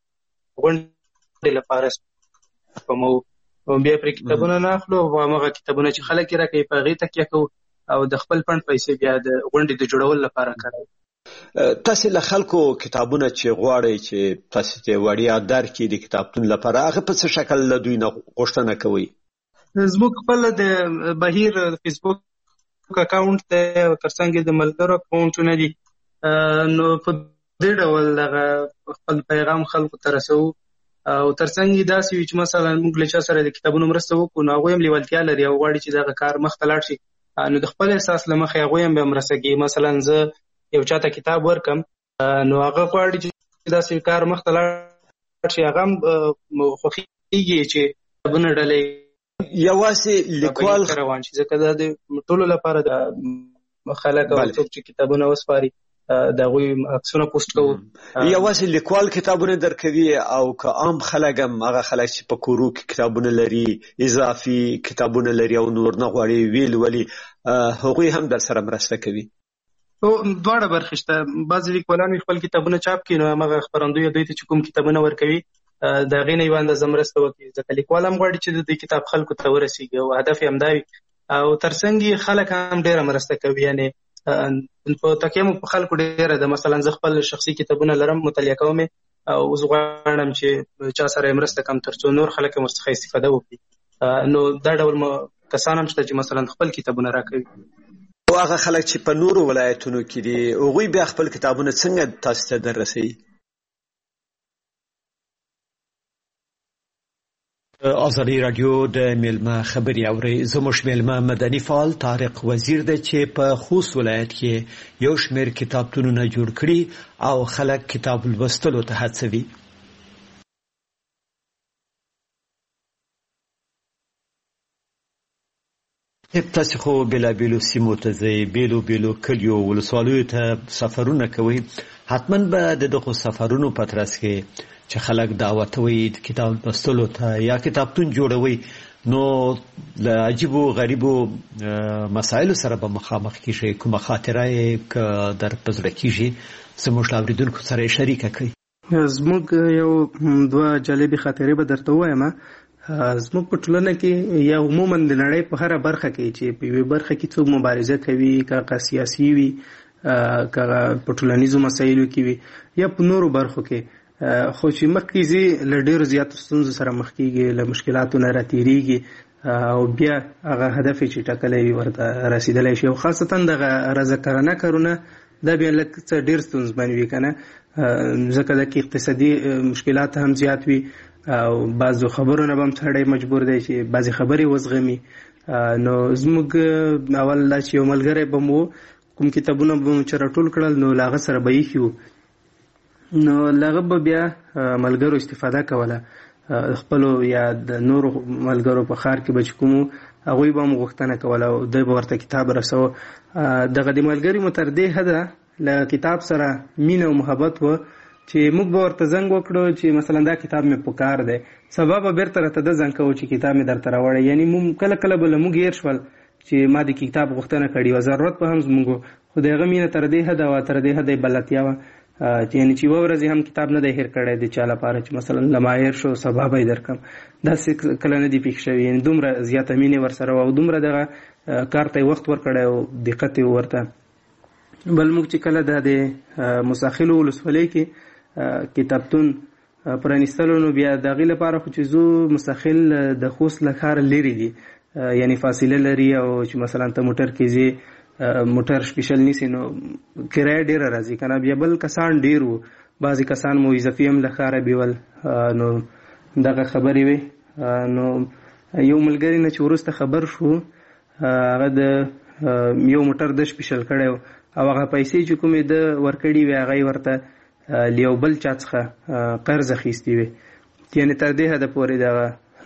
غونډې لپاره کومو بیا پرې کتابونه نه اخلو او هغه کتابونه چې خلک یې راکوي په هغې تکیه کوو او د خپل فنډ پیسې بیا د غونډې د جوړولو لپاره کاروو تاسو له خلکو کتابونه چې غواړئ چې تاسو ته وړیا درکړي د کتابتون لپاره هغه په څه شکل له دوی نه غوښتنه کوي زموږ خپل د بهیر فیسبوک اکاونټ ته او ترڅنګ د ملګرو اکاونټونه دي نو په دې ډول دغه خپل پیغام خلکو ته رسوو او ترڅنګ داسې وي چې مثلا موږ له چا سره د کتابونو مرسته وکړو نو هغوی هم لیوالتیا لري او غواړي چې دغه کار مخته لاړ شي نو د خپل احساس له مخې هغوی هم بیا مرسته کوي مثلا زه یو چا ته کتاب ورکم نو هغه غواړي چې داسې کار مخته لاړ شي هغه هم خوښېږي چې کتابونه ډلې یوازې لیکوال روان شي ځکه دا د ټولو لپاره د خلک او څوک چې کتابونه وسپاري د هغوی عکسونه پوسټ کوو یوازې لیکوال کتابونه درکوي او که عام خلک هم هغه خلک چې په کورو کې کتابونه لري اضافي کتابونه لري او نور نه غواړي ویل ولي هغوی هم در سره مرسته کوي دواړه برخې شته بعضې لیکوالان خپل کتابونه چاپ کړي نو هماغه خپرندوی دوی ته چې کوم کتابونه ورکوي د هغې نه یوه اندازه مرسته وکړي ځکه لیکوال هم غواړي چې د دې کتاب خلکو ته ورسېږي او هدف یې همدا وي او ترڅنګ یې خلک هم ډېره مرسته کوي یعنې په تکیه مو په خلکو ډېره ده مثلا زه خپل شخصي کتابونه لرم مطالعه کوم او زه غواړم چې چا سره یې مرسته کوم تر څو نور خلک هم ورڅخه استفاده وکړي نو دا ډول کسان هم شته چې مثلا خپل کتابونه راکوي او هغه خلک چې په نورو ولایتونو کې دي هغوی بیا خپل کتابونه څنګه تاسو ته در رسوي آزادی رادیو د میلمه خبري اوري زموږ میلمه مدني فعال طارق وزیر دی چې په خوست ولایت کې یو شمېر کتابتونونه جوړ کړي او خلک کتاب لوستلو ته هڅوي تاسو خو بېلابېلو سیمو ته ځئ بېلو بېلو کلیو ولسوالیو ته سفرونه کوئ حتما به د دغو سفرونو په ترڅ کې چې خلک دعوتوي د کتاب لوستلو ته یا کتابتون جوړوي نو له عجیبو غریبو مسایلو سره به مخامخ کیږي کومه خاطره یې در په زړه کیږي زموږ له اورېدونکو سره یې شریکه کړئ زموږ یو دوه جالبې خاطرې به درته ووایم زموږ په ټولنه کې یا عموما د نړۍ په هره برخه کې چې په یوې برخه کې څوک مبارزه کوي که سیاسي وي که په ټولنیزو مسایلو کې وي یا په نورو برخو کې خو چې مخکې ځي له ډېرو زیاتو ستونزو سره مخ کېږي له مشکلاتو نه راتېرېږي او بیا هغه هدف چې ټاکلی وي ورته رسېدلی شي او خاصتا دغه رضاکارانه کارونه دا بیا لږ څه ډېر ستونزمن وي که نه ځکه دا کې اقتصادي مشکلات هم زیات وي او بعضو خبرونه به هم سړی مجبور دی چې بعضې خبرې وزغمي نو زموږ اول دا چې یو ملګری به مو کوم کتابونه به مو چې راټول کړل نو له هغه سره به ایښي وو نو هغه به بیا ملګرو استفاده کوله خپلو یا د نورو ملګرو په ښار کې به چې کومو هغوی به هم غوښتنه کوله او دوی به ورته کتاب رسوه دغه د ملګري مو تر دې حده له کتاب سره مینه او محبت و چې موږ به ورته زنګ وکړو چې مثلا دا کتاب مې په کار دی سبا به بیرته راته ده زنګ کوو چې کتاب مې درته راوړی یعنې موږ کله کله به له موږ هېر شول چې ما د کتاب غوښتنه کړې وه ضرورت به هم زموږ خو د هغه مینه تر دې حده وه تر دې حده یې بلدتیا وه یعنی چې یوه ورځ هم کتاب نه دی هېر کړی د چا لپاره چې مثلا له ما هېر شو سبا به یې درکړم داسې کله نه دي پېښ شوي یعنې دومره زیاته مینې ورسره وه او دومره دغه کار ته یې وخت ورکړی او دقت یې ورته بل موږ چې کله دا د مساخلو ولسوالۍ کې کتابتون پرانیستلو نو بیا د هغې لپاره خو چې زو مساخل د خوست له ښاره لرې دي یعنی فاصله لري او چې مثلا ته موټر کې ځې موټر سپیشل نیسی نو کرایه ډیره راځي کنه. بیا بل کسان ډیر وو، بعضی کسان مو اضافي هم له ښاره بیول، نو دغه خبرې وې. نو یو ملګري نه چې وروسته خبر شو هغه د یو موټر د سپیشل کړی او هغه پیسې چې کومې د ورکړي وې هغه یې ورته له یو بل چا څخه قرض اخیستې وې، یعنې تر دې حده پورې دغه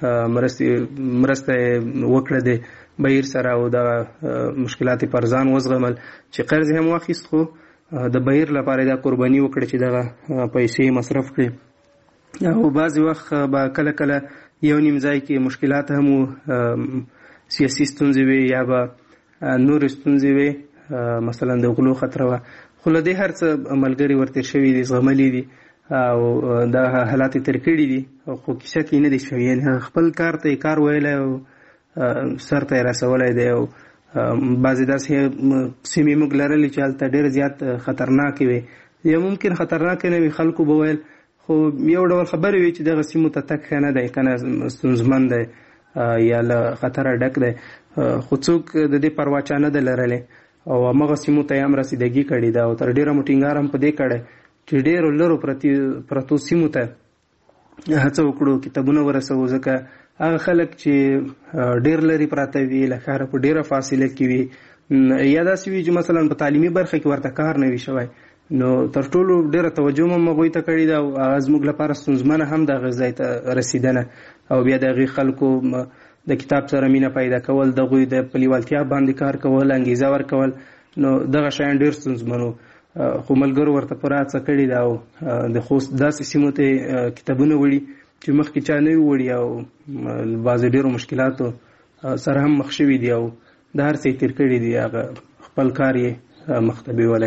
مرسته وکړه د بهیر سره او دغه مشکلات یې پر ځان وزغمل چې قرض هم واخیست، خو د بهیر لپاره دا قرباني وکړه چې دغه پیسې مصرف کړي. او بعضې وخت به کله کله یو نیم ځای کې مشکلات هم وو، سیاسي ستونزې وې یا به نورې ستونزې وې، مثلا د غلو خطر وه، خو له دې هر څه ملګري ورتېر شوي دي، زغملي دي او دا حالات یې تېر کړي دي، خو کیسه کې نه دي شوي. یعنې خپل کار ته یې کار ویلی او سر ته یې رسولی دی. او بعضې داسې سیمې موږ لرلې چې هلته ډېر زیات خطرناکې وې، یا ممکن خطرناکې نه وي، خلکو به ویل، خو یو ډول خبرې وي چې دغه سیمو ته تګ ښه نه دی، که نه ستونزمن دی یا له خطره ډک دی، خو څوک د دې پروا چا نه ده لرلی او همغه سیمو ته یې هم رسیدګي کړې ده. او تر ډېره مو ټینګار هم په دې کړی چې ډېرو لرو پرتو سیمو ته هڅه وکړو کتابونه ورسوو، ځکه هغه خلک چې ډېر لرې پراته وي، له ښاره په ډېره فاصله کې وي، یا داسې وي چې مثلا په تعلیمي برخه کې ورته کار نه وي شوی، نو تر ټولو ډېره توجه هم هغوی ته کړې ده او هغه زموږ لپاره ستونزمنه هم د هغه ځای ته رسیدنه او بیا د هغې خلکو د کتاب سره مینه پیدا کول، د هغوی د په لیوالتیا باندې کار کول، انګیزه ورکول، نو دغه شیان ډېر ستونزمن وو. خو ملګرو ورته پوره هڅه کړې ده او د خوست داسې سیمو ته کتابونه وړي چې مخکې چا نه وي وړي او بعضې ډېرو مشکلاتو سره هم مخ شوي دي او د هر څه یې تېر کړي دي، هغه خپل کار یې مخ ته بیولی.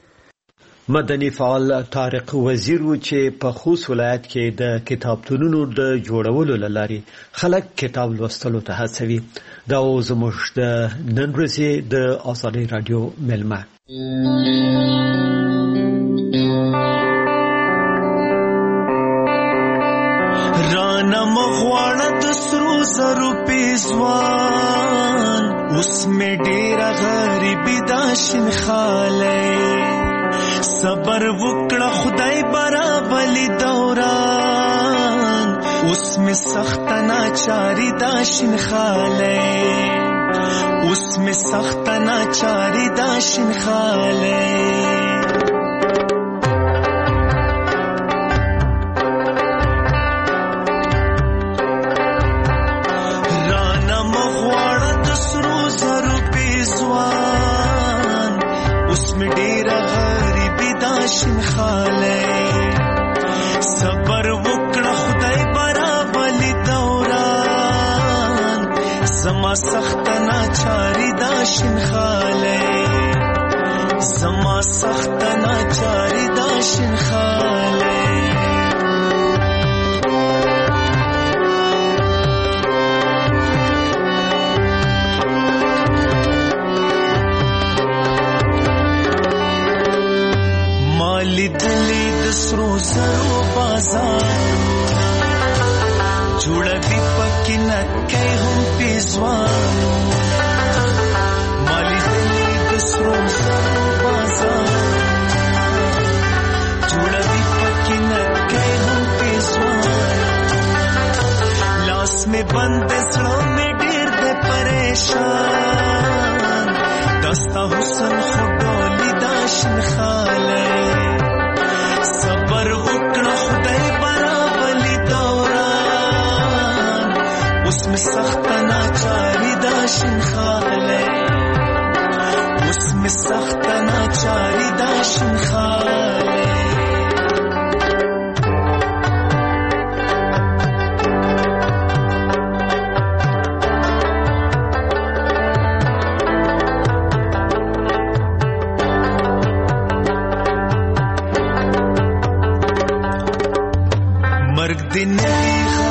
مدني فعال طارق وزیر و چې په خوست ولایت کې د کتابتونونو د جوړولو له لارې خلک کتاب لوستلو ته هڅوي. دا و زموږ د نن ورځې د آزادۍ راډیو مېلمه. رانا مغواړه د سرو زرو پیزوان، اوس مې ډېره غریبي دا شینخالی، صبر وکړه خدای برابلی دوران، اوس مې سخت ناچاری دا شینخالی، اوس مې سخت ناچاری دا شینخالی. رانا مغواړه د سرو زرو پیزوان، اوس مې ډېره شینخالی، صبر وکړه خدای برابلی دوران، زما سخت ناچاری دا شینخالی، زما سخت ناچاری دا شینخالی. لیدلی د سرو زرو بازارونه، جوړوي پکې نکۍ هم پیزوانونه، ما لیدلی د سرو زرو بازارونه، جوړوي پکې نکۍ هم پیزوانونه، لاس مې بند زړه مې ډېر دی پریشان، دا ستا حسن خو ډولي دا شینخالی، صبر وکړه خدای برابلی دوران، اوس مې سخت ناچاری دا شینخالی، اوس مې سخت ناچاری دا شینخالی. مرګ دې نه